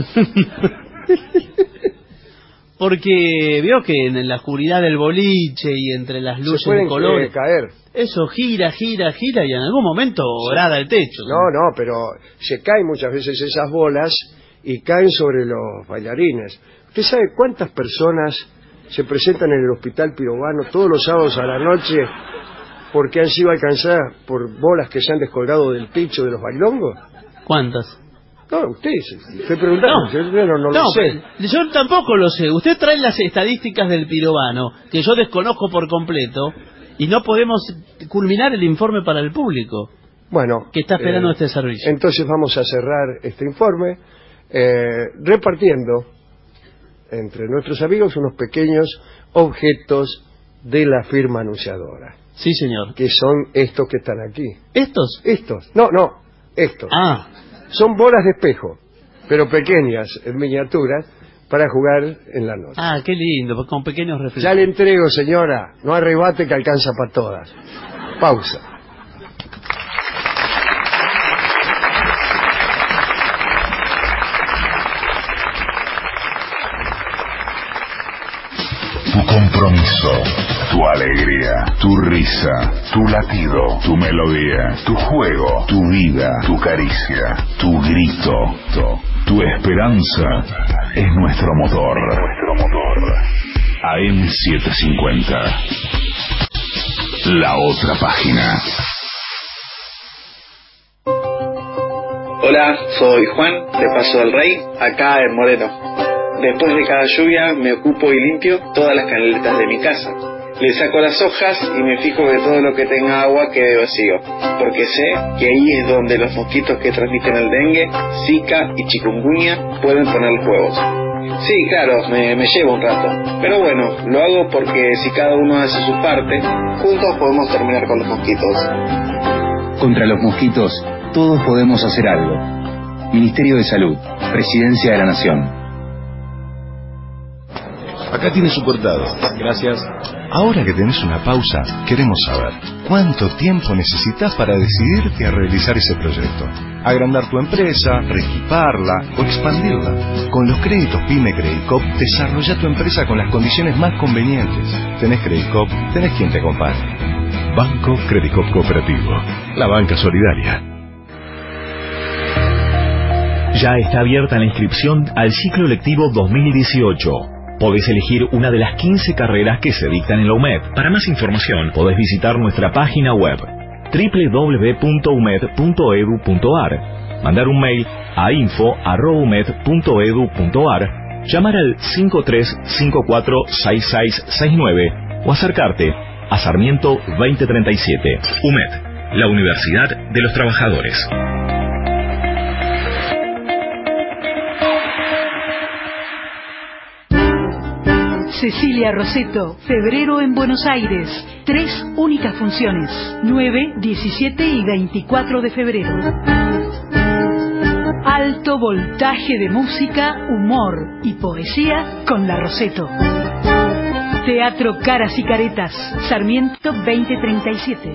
Porque veo que en la oscuridad del boliche y entre las luces Se pueden de colores, eh, caer. eso gira, gira, gira y en algún momento grada el techo. No, no, pero se caen muchas veces esas bolas y caen sobre los bailarines. ¿Usted sabe cuántas personas se presentan en el Hospital Pirovano todos los sábados a la noche porque han sido alcanzadas por bolas que se han descolgado del techo de los bailongos? ¿Cuántas? No, usted, estoy preguntando, No. yo no, no No, lo sé. pero yo tampoco lo sé. Usted trae las estadísticas del pirovano, que yo desconozco por completo, y no podemos culminar el informe para el público, Bueno, que está esperando eh, este servicio. entonces vamos a cerrar este informe eh, repartiendo entre nuestros amigos unos pequeños objetos de la firma anunciadora. Sí, señor. Que son estos que están aquí. ¿Estos? Estos. No, no, estos. Ah. Son bolas de espejo, pero pequeñas, en miniaturas, para jugar en la noche. Ah, qué lindo, pues con pequeños reflejos. Ya le entrego, señora. No arrebate que alcanza para todas. Pausa. tu compromiso, tu alegría, tu risa, tu latido, tu melodía, tu juego, tu vida, tu caricia, tu grito, tu esperanza es nuestro motor. Nuestro motor. A M setecientos cincuenta. La otra página. Hola, soy Juan, de Paso del Rey, acá en Moreno. Después de cada lluvia me ocupo y limpio todas las canaletas de mi casa. Le saco las hojas y me fijo que todo lo que tenga agua quede vacío, porque sé que ahí es donde los mosquitos que transmiten el dengue, zika y chikungunya pueden poner los huevos. Sí, claro, me, me lleva un rato, pero bueno, lo hago porque si cada uno hace su parte, juntos podemos terminar con los mosquitos. Contra los mosquitos, todos podemos hacer algo. Ministerio de Salud, Presidencia de la Nación. Acá tiene su cortado. Gracias. Ahora que tenés una pausa, queremos saber ¿cuánto tiempo necesitas para decidirte a realizar ese proyecto? Agrandar tu empresa, reequiparla o expandirla. Con los créditos PYME Credicop, desarrolla tu empresa con las condiciones más convenientes. Tenés Credicop, tenés quien te acompañe. Banco Credicop Cooperativo, la banca solidaria. Ya está abierta la inscripción al ciclo lectivo dos mil dieciocho. Podés elegir una de las quince carreras que se dictan en la U M E D. Para más información, podés visitar nuestra página web doble u doble u doble u punto u m e d punto e d u punto a r, mandar un mail a info arroba u m e d punto e d u punto a r, llamar al cinco tres cinco cuatro seis seis seis nueve o acercarte a Sarmiento veinte treinta y siete. U M E D, la Universidad de los Trabajadores. Cecilia Rosetto, febrero en Buenos Aires. Tres únicas funciones, nueve, diecisiete y veinticuatro de febrero. Alto voltaje de música, humor y poesía con la Rosetto. Teatro Caras y Caretas, Sarmiento veinte treinta y siete.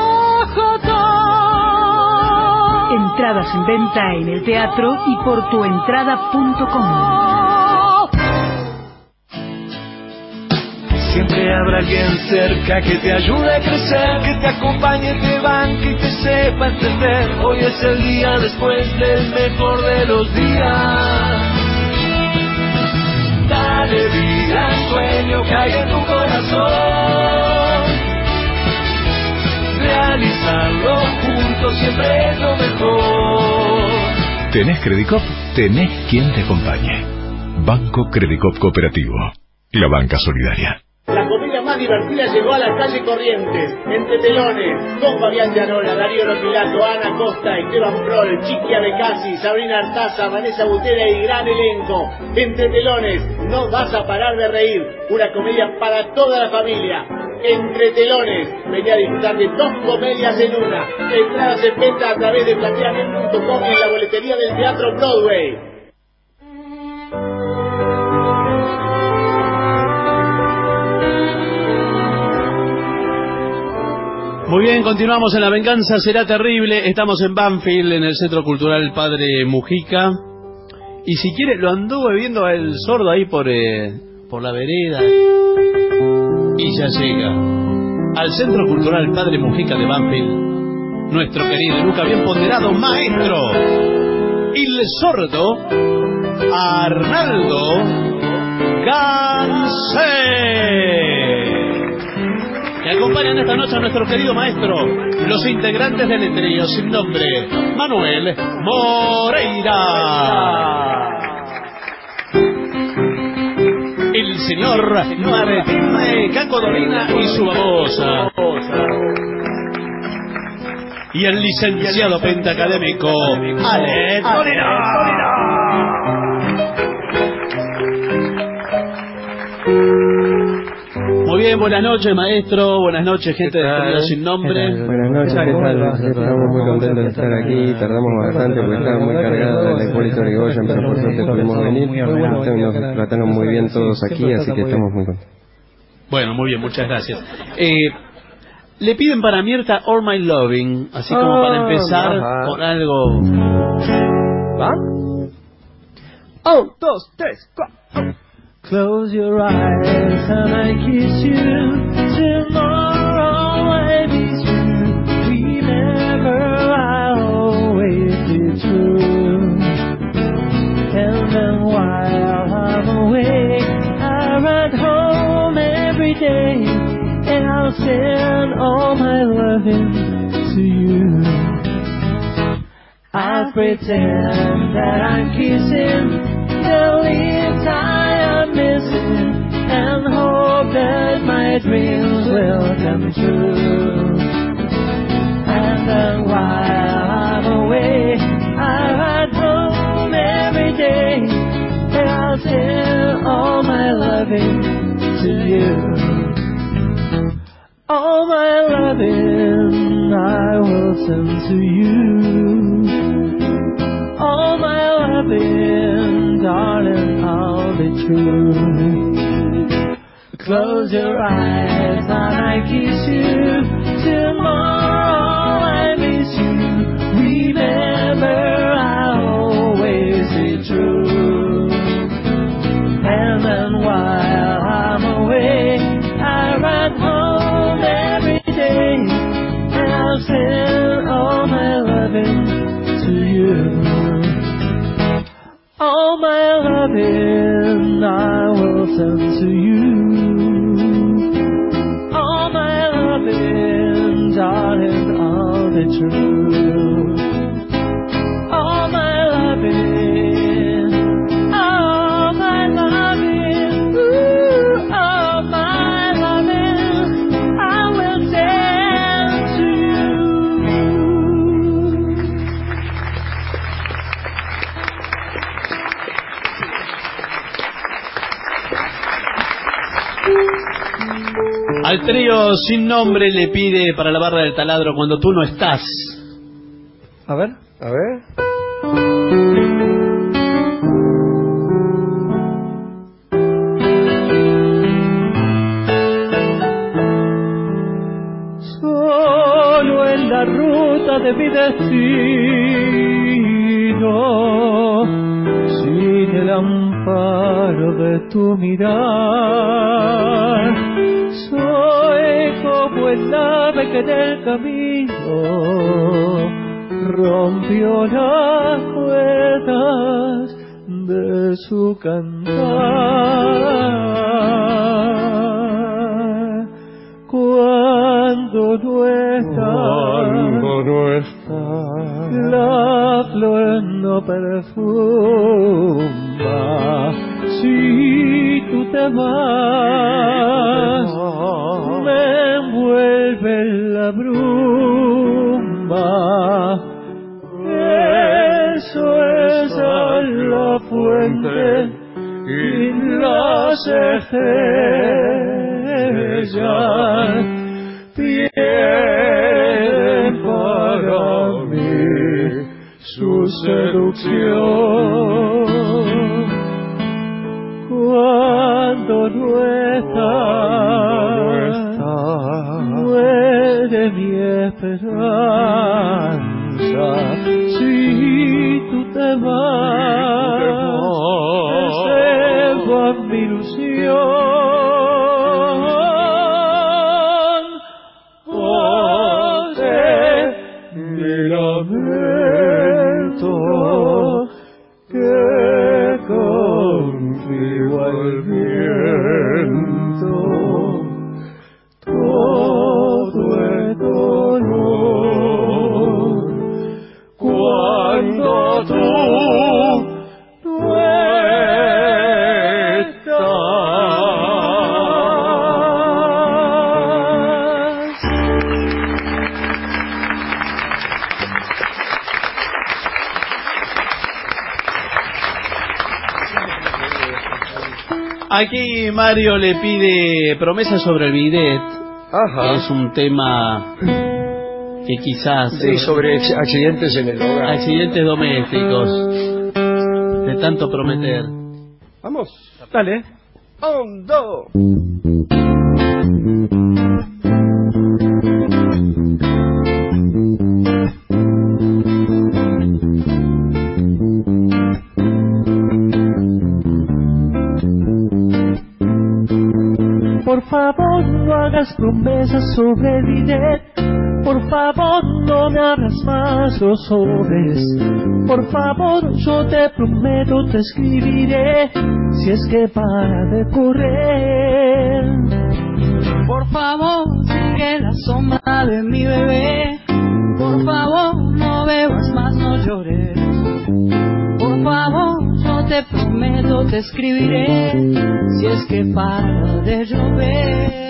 Entradas en venta en el teatro y por tuentrada punto com. Siempre habrá alguien cerca que te ayude a crecer, que te acompañe, te banque y te sepa entender. Hoy es el día después del mejor de los días. Dale vida al sueño que hay en tu corazón. Realizarlo juntos siempre es lo mejor. ¿Tenés Credicop? Tenés quien te acompañe. Banco Credicop Cooperativo, la banca solidaria. La comedia más divertida llegó a la calle Corrientes, entre telones, con Fabián Llanola, Darío Lopilato, Ana Costa, Esteban Prol, Chiqui Abecasi, Sabrina Artaza, Vanessa Butera y gran elenco. Entre telones, no vas a parar de reír. Una comedia para toda la familia. Entre telones, venía a disfrutar de dos comedias en una. Entradas en venta a través de plateanet punto com y en la boletería del Teatro Broadway. Muy bien, continuamos en La Venganza Será Terrible. Estamos en Banfield, en el Centro Cultural Padre Mujica. Y si quiere, lo anduve viendo el sordo ahí por, eh, por la vereda. Y ya llega al Centro Cultural Padre Mujica de Banfield nuestro querido y nunca bien ponderado maestro, el sordo Arnaldo Gansé. Me acompañan esta noche a nuestro querido maestro, los integrantes del trío sin nombre, Manuel Moreira, el señor Martín Caco Dolina y su babosa, y el licenciado pentacadémico Ale Dolina. Muy bien, buenas noches, maestro. Buenas noches, gente de Trío Sin Nombre. Buenas noches, ¿qué tal? Estamos muy contentos de estar aquí. Tardamos bastante porque estaba muy cargado el Hipólito Yrigoyen, pero por suerte pudimos venir. Nos trataron muy bien todos aquí, así que estamos muy contentos. Bueno, muy bien, muchas gracias. Eh, le piden para Mirta All My Loving, así como para empezar con algo. ¿Va? Un, dos, tres, cuatro. Close your eyes and I kiss you. Tomorrow I miss you. Remember I'll always be true. And then while I'm away, I ride home every day, and I'll send all my loving to you. I pretend that I'm kissing the lips I am missing, and hope that my dreams will come true. And then while I'm away, I ride home every day, and I'll send all my loving to you. All my loving I will send to you. All my loving, darling, I'll be true. Close your eyes and I kiss you. Tomorrow I miss you. Remember I'll always be true. And then while I'm away, I ride home every day, and I'll send all my loving to you. All my loving I will send to you. All my loving, darling, I'll be true. All my loving, all my loving, ooh, all my loving I will send to Al trío Sin Nombre le pide para la barra del taladro Cuando tú no estás. A ver, a ver. Solo en la ruta de mi destino, sin el amparo de tu mirar, soy como el ave que en el camino rompió las cuerdas de su cantar. Cuando no estás, Cuando no estás, la flor no perfuma. Si tú te vas, me envuelve la bruma. Eso es a la fuente y las estrellas tienen para mí su seducción. Cuando no estás, muere mi esperanza. Si tú te vas, se va mi ilusión. Oye mi lamento, que confío al viento. Todo es dolor cuando tú no estás. Aquí Mario le pide promesas sobre el bidet. Ajá. Es un tema que quizás... Sí, sobre accidentes en el hogar. Accidentes domésticos. De tanto prometer. Vamos. Dale. Un, dos. Por favor, no hagas promesas sobre el bidet. Por favor, no me abras más los sobres. Por favor, yo te prometo, te escribiré si es que para de correr. Por favor, sigue la sombra de mi bebé. Por favor, no bebas más, no llores. Por favor, yo te prometo, te escribiré si es que para de llover.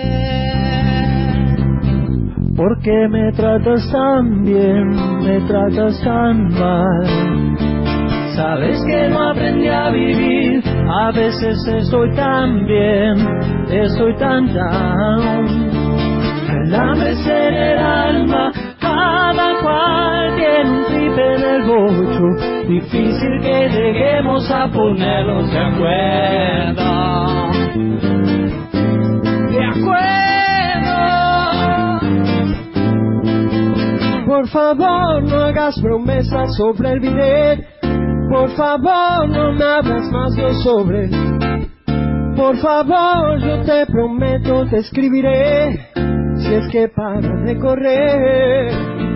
¿Por qué me tratas tan bien, me tratas tan mal? Sabes que no aprendí a vivir, a veces estoy tan bien, estoy tan down. El hambre se en el alma, cada cual tiene un trip en el bocho, difícil que lleguemos a ponernos de acuerdo. De acuerdo. Por favor, no hagas promesas sobre el bidet. Por favor, no me hagas más los sobres. Por favor, yo te prometo, te escribiré si es que paras de correr.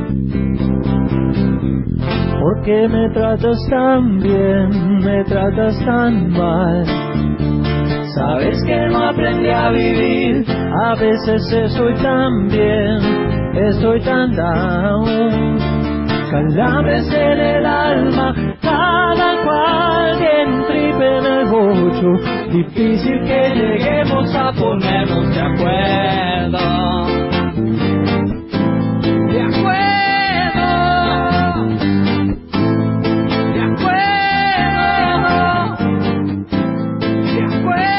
¿Por qué me tratas tan bien, me tratas tan mal? Sabes que no aprendí a vivir, a veces estoy tan bien, estoy tan down. Calambres en el alma, cada cual tiene un trip en el bocho, difícil que lleguemos a ponernos de acuerdo. De acuerdo. De acuerdo. De acuerdo.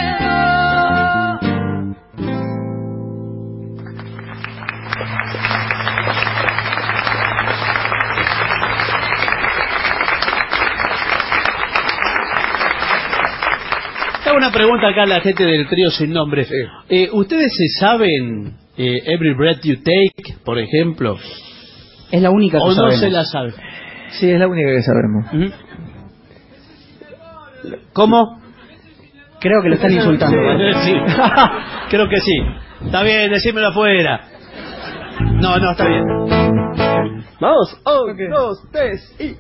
Una pregunta acá a la gente del trío sin nombre. Sí. Eh, ¿Ustedes se saben eh, Every Breath You Take, por ejemplo? Es la única que ¿O sabemos. no se la sabe? Sí, es la única que sabemos. Uh-huh. ¿Cómo? Creo que lo están insultando. Sí, sí. Creo que sí. Está bien, decímelo afuera. No, no, está bien. Vamos, un, okay. dos, tres y...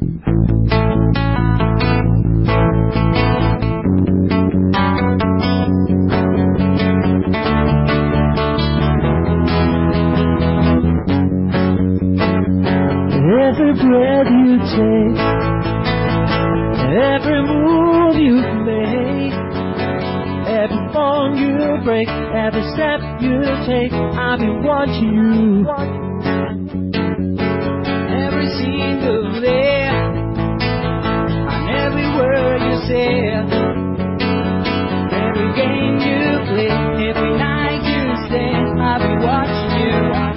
Every breath you take, every move you make, every bone you break, every step you take, I've been watching you. Every single day, and every word you say, every game you play, every night you stay, I've been watching you.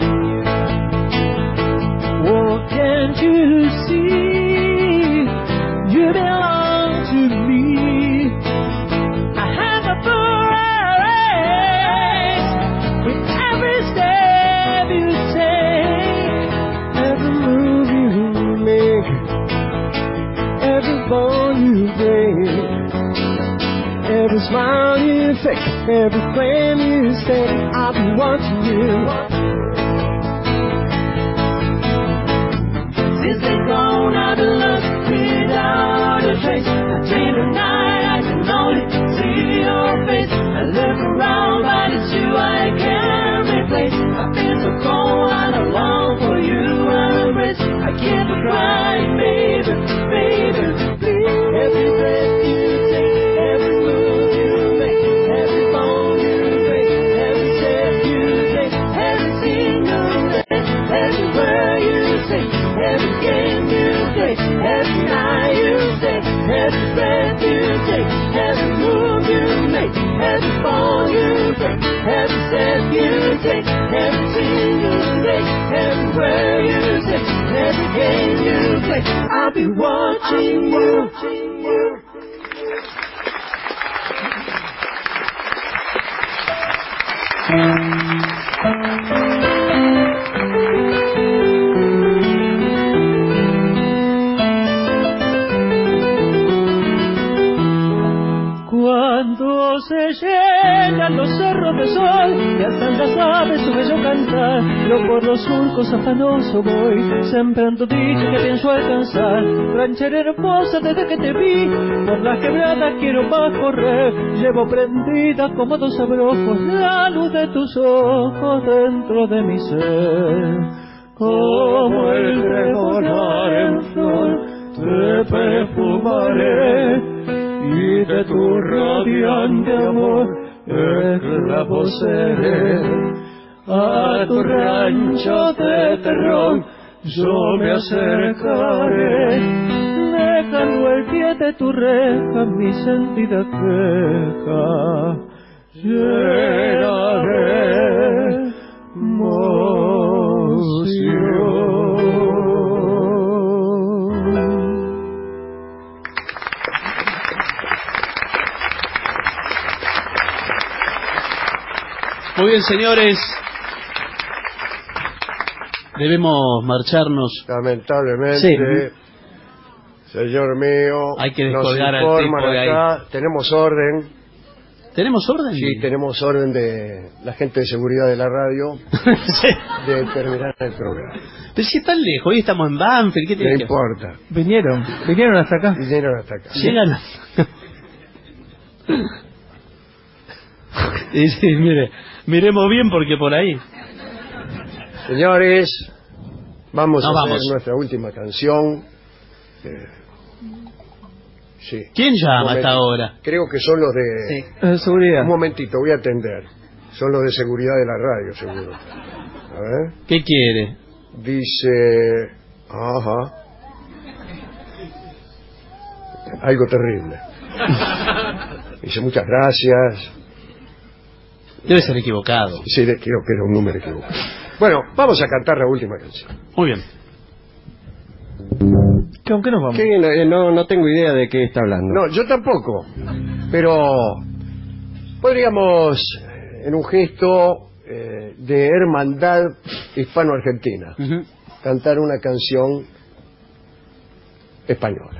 Oh, can't you see, you belong to me. I have a full race with every step you take, every move you make, every bone you break, every smile you fake, every flame you stake, I'll be watching you. Since they've gone, I've been lost without a trace. I dream at night, I can only see your face. I look around, but it's you I can't replace. I feel so cold, I don't long for you, I embrace. I keep crying, baby, baby, please. Every breath you take, every move you make, every bone you break, every step you take, every single day, every word you say, every game you play, every night you stay, every breath you take, every move you make, every fall you break, every step you take, every single day, everywhere you say, every game you play, I'll be watching you. Cuando se llena suenan los cerros de sol, y alzan las aves su bello cantar. Yo por los surcos afanoso voy, sembrando dicha que pienso alcanzar. Ranchera hermosa desde que te vi, por las quebradas quiero más correr. Llevo prendida como dos abrojos la luz de tus ojos dentro de mi ser. Como el pregonar en flor, te perfumaré, y de tu radiante amor esclavo seré. A tu rancho de terror yo me acercaré, dejando el pie de tu reja mi sentida queja, llena de Muy bien, señores. Debemos marcharnos. Lamentablemente, sí. Señor mío, hay que nos descolgar al informan tipo de acá, ahí. tenemos orden. ¿Tenemos orden? Sí, tenemos orden de la gente de seguridad de la radio sí. de terminar el programa. Pero si están lejos, hoy estamos en Banfield, ¿qué tiene No que importa. Vinieron, vinieron hasta acá. Vinieron hasta acá. Llegan. Y sí, mire, miremos bien porque por ahí. Señores, vamos no, a vamos. hacer nuestra última canción. Eh, sí. ¿Quién llama hasta ahora? Creo que son los de... Sí. Eh, seguridad. Un momentito, voy a atender. Son los de seguridad de la radio, seguro. A ver. ¿Qué quiere? Dice... Ajá. Algo terrible. Dice muchas gracias. Debe ser equivocado. Sí, creo que era un número equivocado. Bueno, vamos a cantar la última canción. Muy bien. ¿Con qué nos vamos? ¿Qué? No, no, no tengo idea de qué está hablando. No, yo tampoco. Pero podríamos, en un gesto eh, de hermandad hispano-argentina, uh-huh. cantar una canción española.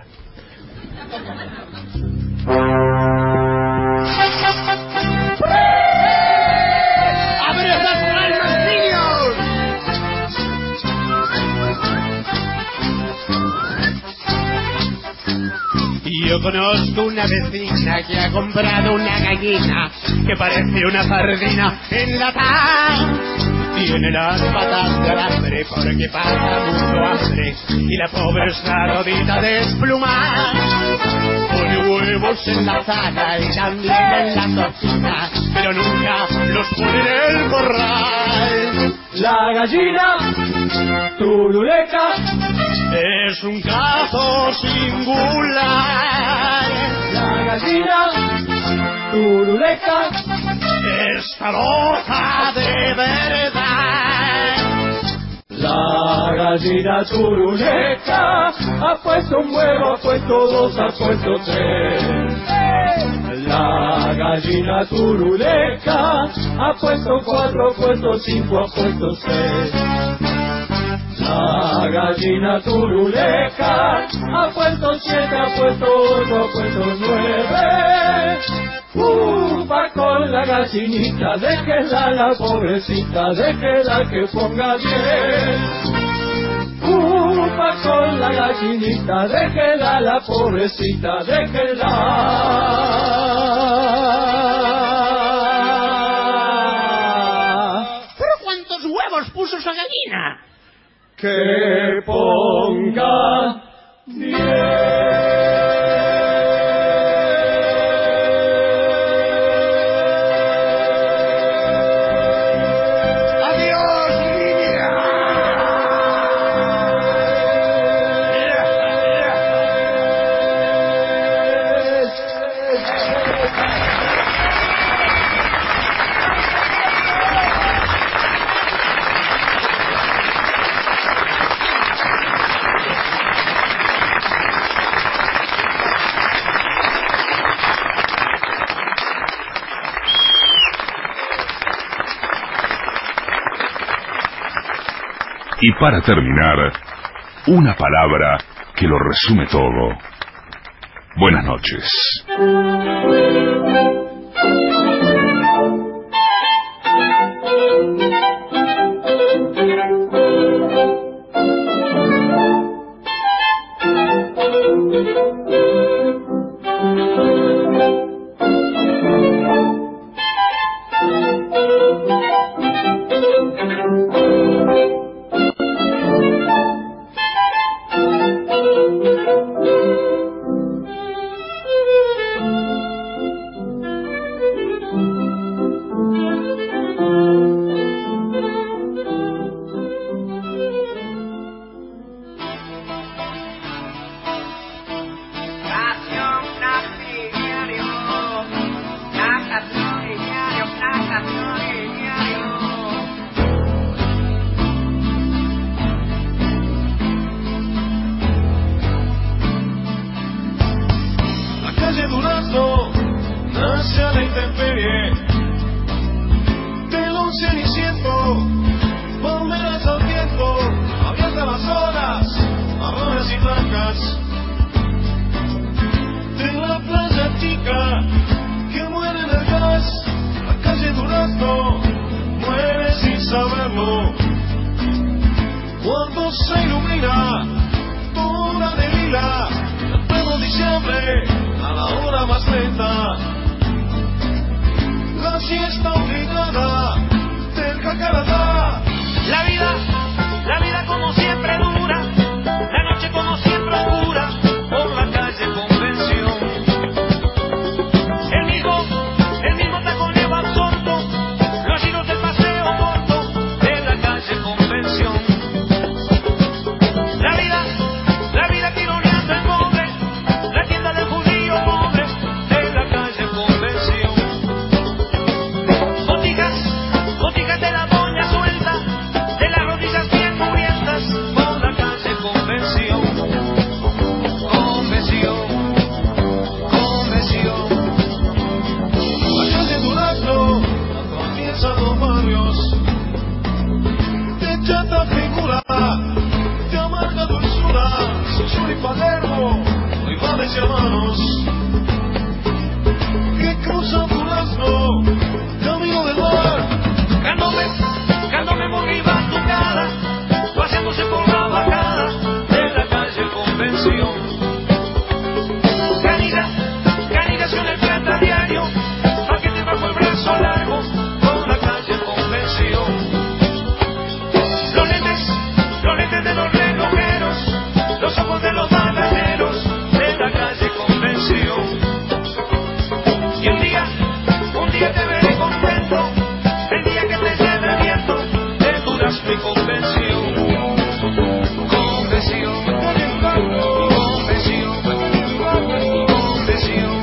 Yo conozco una vecina que ha comprado una gallina que parece una sardina enlatada. Tiene las patas de alambre porque pasa mucho hambre y la pobre está rodita desplumada. Pone huevos en la sala y también en la cocina, pero nunca los pone en el corral. La gallina turuleca es un caso singular. La gallina turuleca está loca de verdad. La gallina turuleca ha puesto un huevo, ha puesto dos, ha puesto tres. La gallina turuleca ha puesto cuatro, ha puesto cinco, ha puesto seis. La gallina turuleca ha puesto siete, ha puesto ocho, ha puesto nueve. Upa con la gallinita, déjela la pobrecita, déjela que ponga diez. Upa con la gallinita, déjela la pobrecita, déjela. ¿Pero cuántos huevos puso esa gallina? Que ponga diez. Y para terminar, una palabra que lo resume todo. Buenas noches. camina, dura de lila, todo diciembre a la hora más lenta. La siesta obligada del cacaratá. La vida, la vida como siempre dura, la noche como siempre oscura, por la calle Convención. El mismo, el mismo taconeo absorto, los giros del paseo corto de la calle Convención. La vida, la vida tironeando el pobre, la tienda del judío pobre de la calle Convención. Botijas, botijas de la doña suelta, de las rodillas bien mugrientas por la calle Convención. Convención, Convención. La calle Durazno atraviesa los barrios de chata figura, de amarga dulzura, Sur y Palermo, rivales y hermanos que cruzan Durazno, camino del mar. Cándome, cándome muy viva tu cara, paseándose por la bajada de la calle Convención. Canida, canida son el frente a diario, paquete bajo el brazo largo por la calle Convención. Los lentes, los lentes de los relojeros, los ojos de los balajeros de la calle Convención. Y un día, un día te veré contento, el día que te lleve el viento de Durazno y Convención. Convención, Convención, Convención.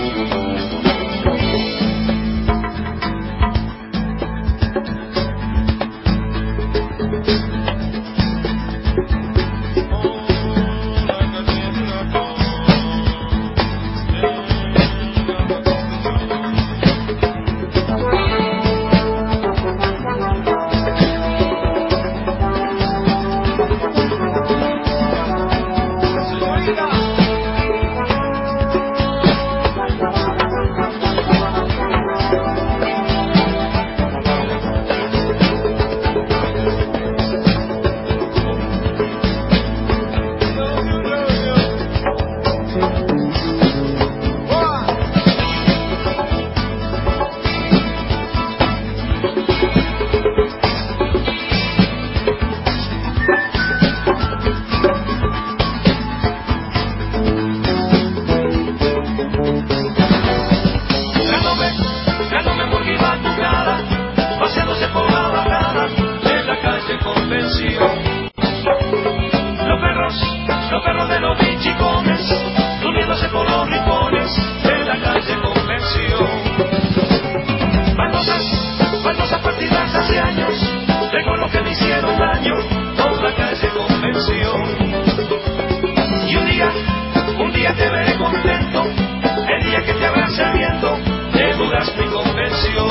Dándome, dándome por viva tu cara, paseándose por la bajada de la calle Convención. Los perros, los perros de los bichicones, durmiéndose por los rincones de la calle Convención. Baldosas, baldosas partidas hace años, recuerdo que me hicieron daño por la calle Convención. Y un día, un día te veré contento, el día que te abrace el viento de Durazno y Convención.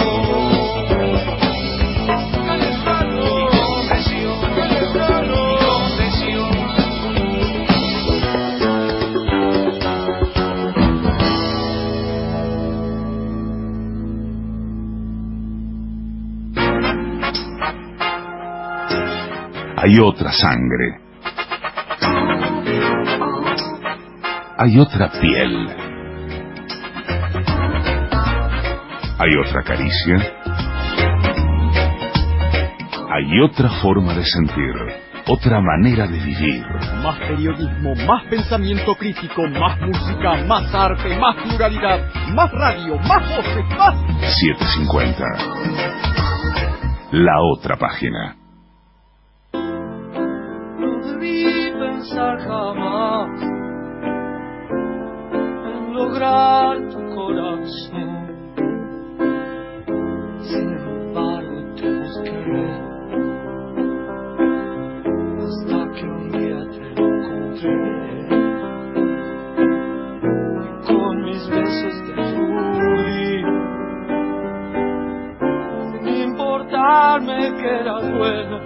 Convención, Convención. Hay otra sangre. Hay otra piel. Hay otra caricia. Hay otra forma de sentir. Otra manera de vivir. Más periodismo, más pensamiento crítico, más música, más arte, más pluralidad, más radio, más voces, más... setecientos cincuenta. La otra página. No debí pensar jamás en lograr tu corazón. Sin embargo te busqué hasta que un día te lo encontré. Y con mis besos te fui, sin importarme que eras bueno.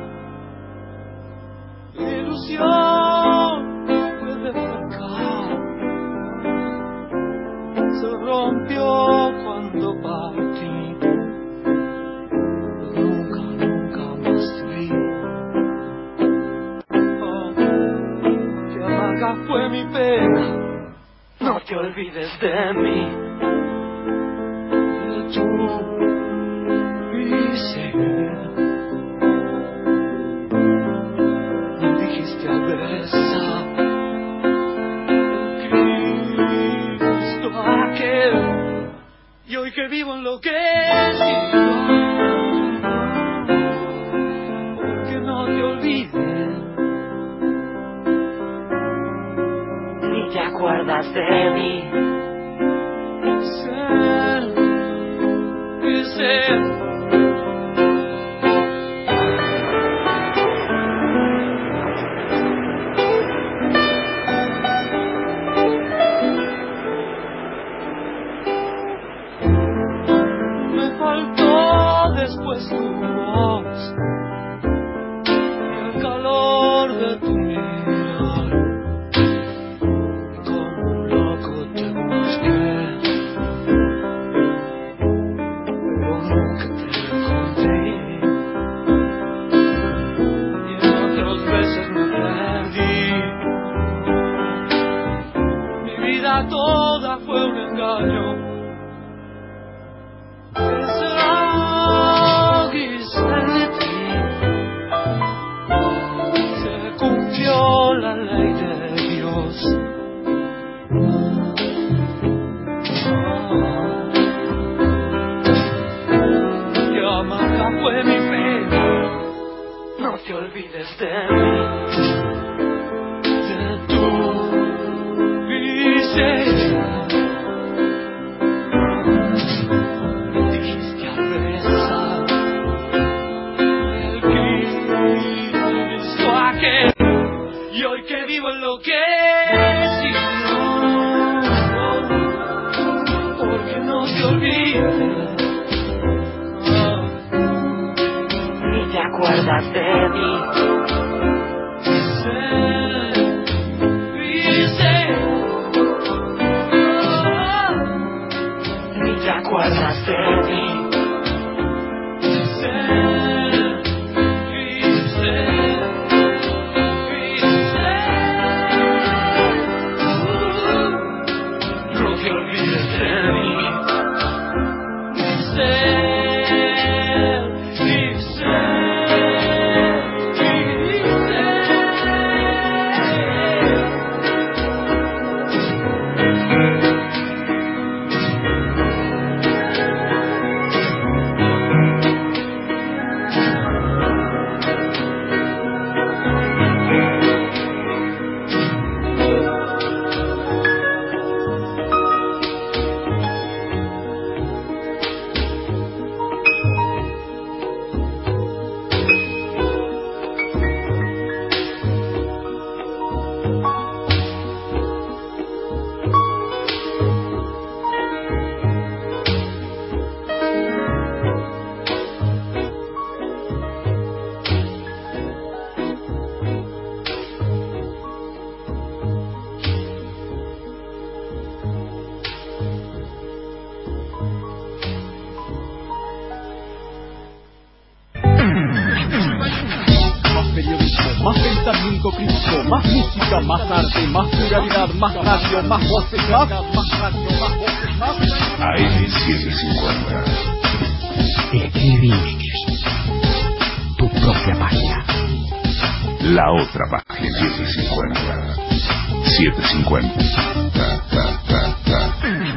La ilusión puede fracassar, se rompió cuando partí. Nunca, nunca más te vi. Oh. olvides de mí, de tu ser. Me dijiste al besar Cristo aquel, y hoy que vivo enloquecido, porque no te olvides, ni te acuerdas de mí. Sé, que sé. Después tu voz y el calor de tu mirar, como un loco te busqué, pero nunca te encontré, y otras veces me perdí. Mi vida toda fue un engaño. La ley de Dios, que amarga fue mi pena. No te olvides de mí, de tu miseria. Me dijiste al besar el Cristo aquel, y hoy que vivo enloquecido, porque no te olvides, ni te acuerdas de mí. Sé, dice, ni te acuerdas de mí. Más música, más arte, más pluralidad, más radio, más voces, más, más radio, más voces, más. A M setecientos cincuenta. Escribí tu propia página. La otra página. setecientos cincuenta. setecientos cincuenta. Ta, ta, ta, ta.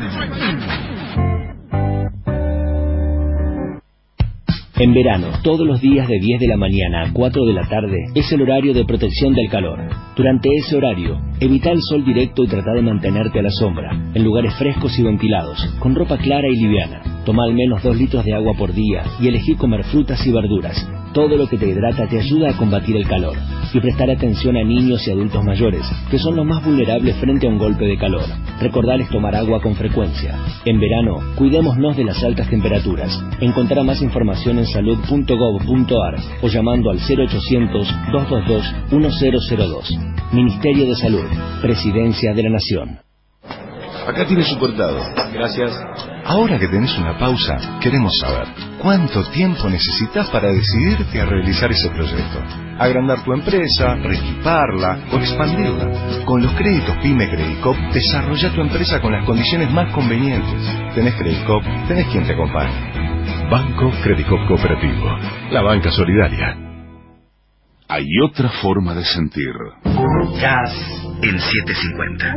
En verano, todos los días de diez de la mañana a cuatro de la tarde es el horario de protección del calor. Durante ese horario, evita el sol directo y trata de mantenerte a la sombra, en lugares frescos y ventilados, con ropa clara y liviana. Toma al menos dos litros de agua por día y elegí comer frutas y verduras. Todo lo que te hidrata te ayuda a combatir el calor. Y prestar atención a niños y adultos mayores, que son los más vulnerables frente a un golpe de calor. Recordales tomar agua con frecuencia. En verano, cuidémonos de las altas temperaturas. Encontrará más información en salud punto gov punto ar o llamando al cero ochocientos, dos dos dos, uno cero cero dos. Ministerio de Salud, Presidencia de la Nación. Acá tiene su cortado. Gracias. Ahora que tenés una pausa, queremos saber cuánto tiempo necesitas para decidirte a realizar ese proyecto. Agrandar tu empresa, reequiparla o expandirla. Con los créditos PYME Credicop, desarrolla tu empresa con las condiciones más convenientes. Tenés Credicop, tenés quien te acompañe. Banco Credicop Cooperativo, la banca solidaria. Hay otra forma de sentir. Jazz en setecientos cincuenta.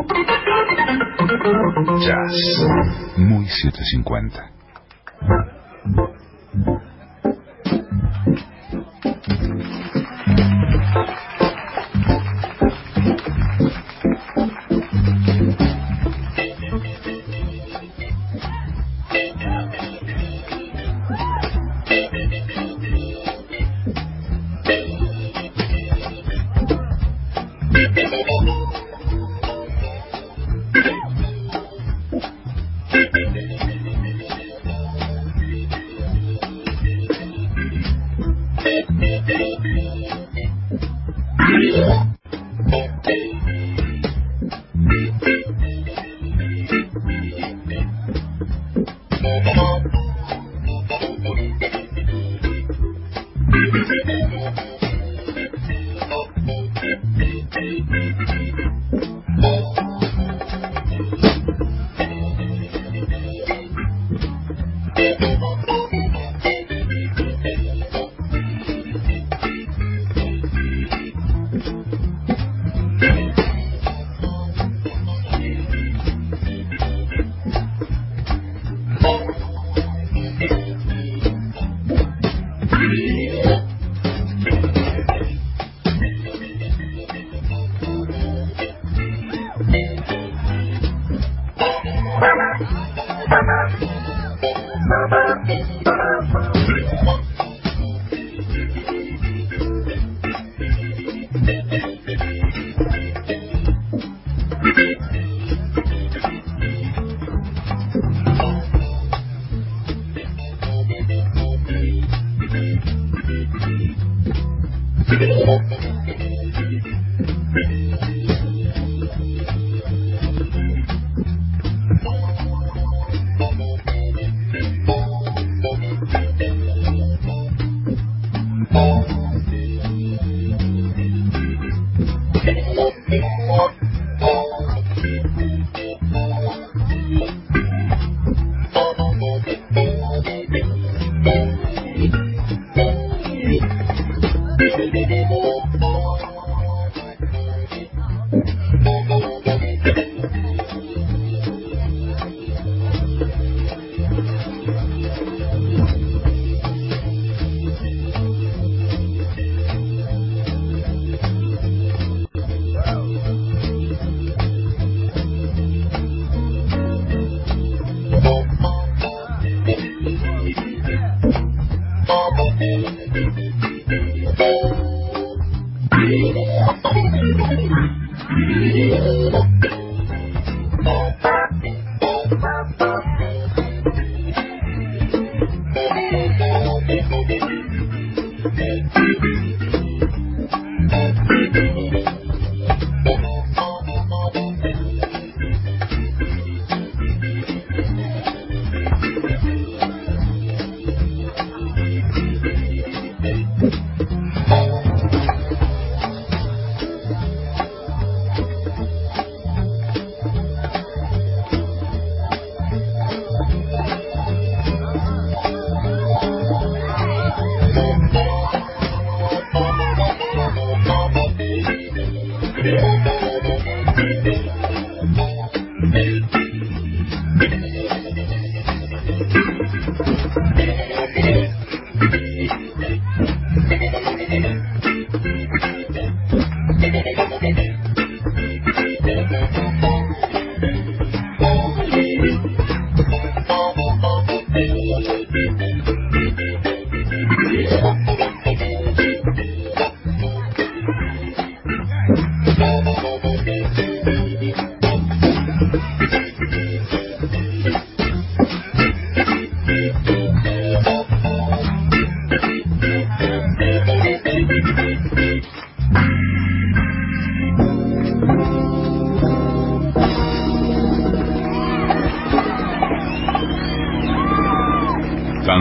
Jazz. Muy setecientos cincuenta.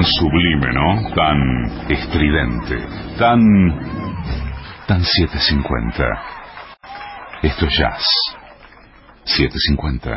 sublime, ¿no? Tan estridente, tan... tan setecientos cincuenta. Esto es jazz. setecientos cincuenta.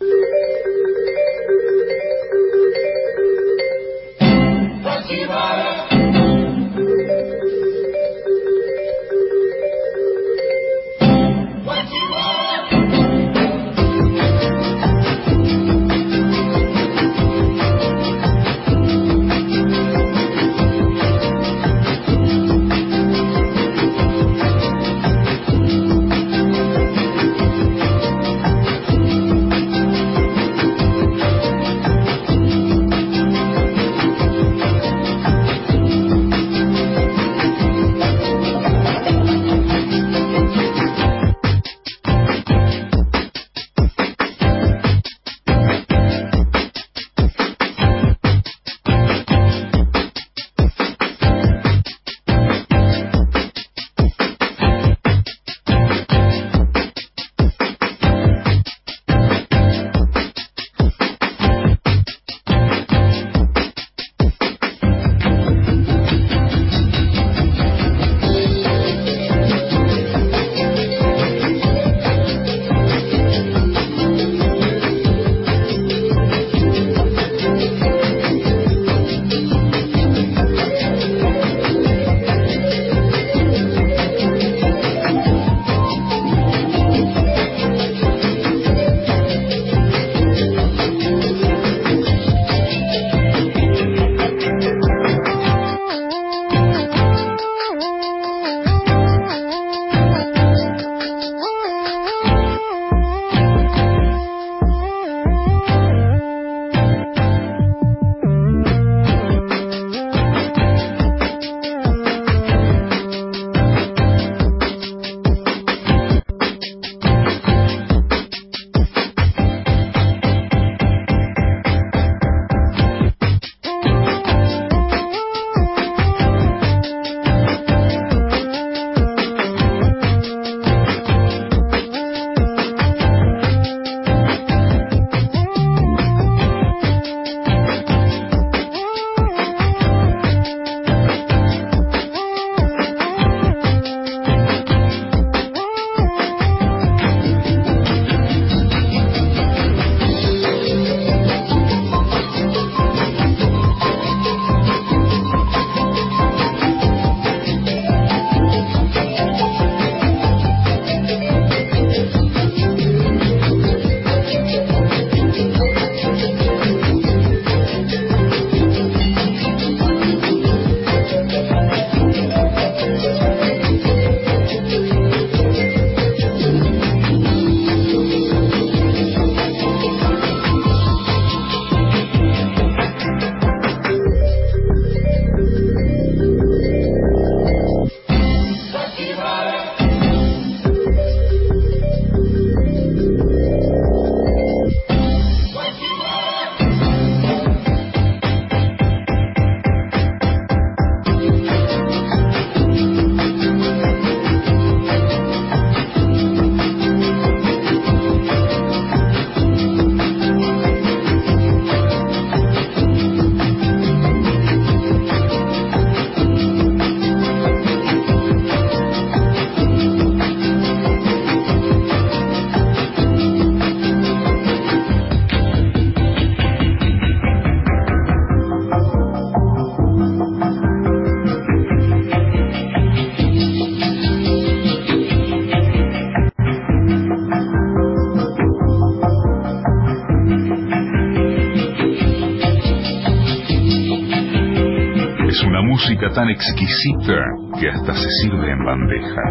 Música tan exquisita que hasta se sirve en bandeja.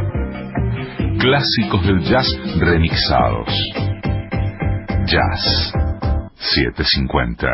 Clásicos del jazz remixados. Jazz setecientos cincuenta.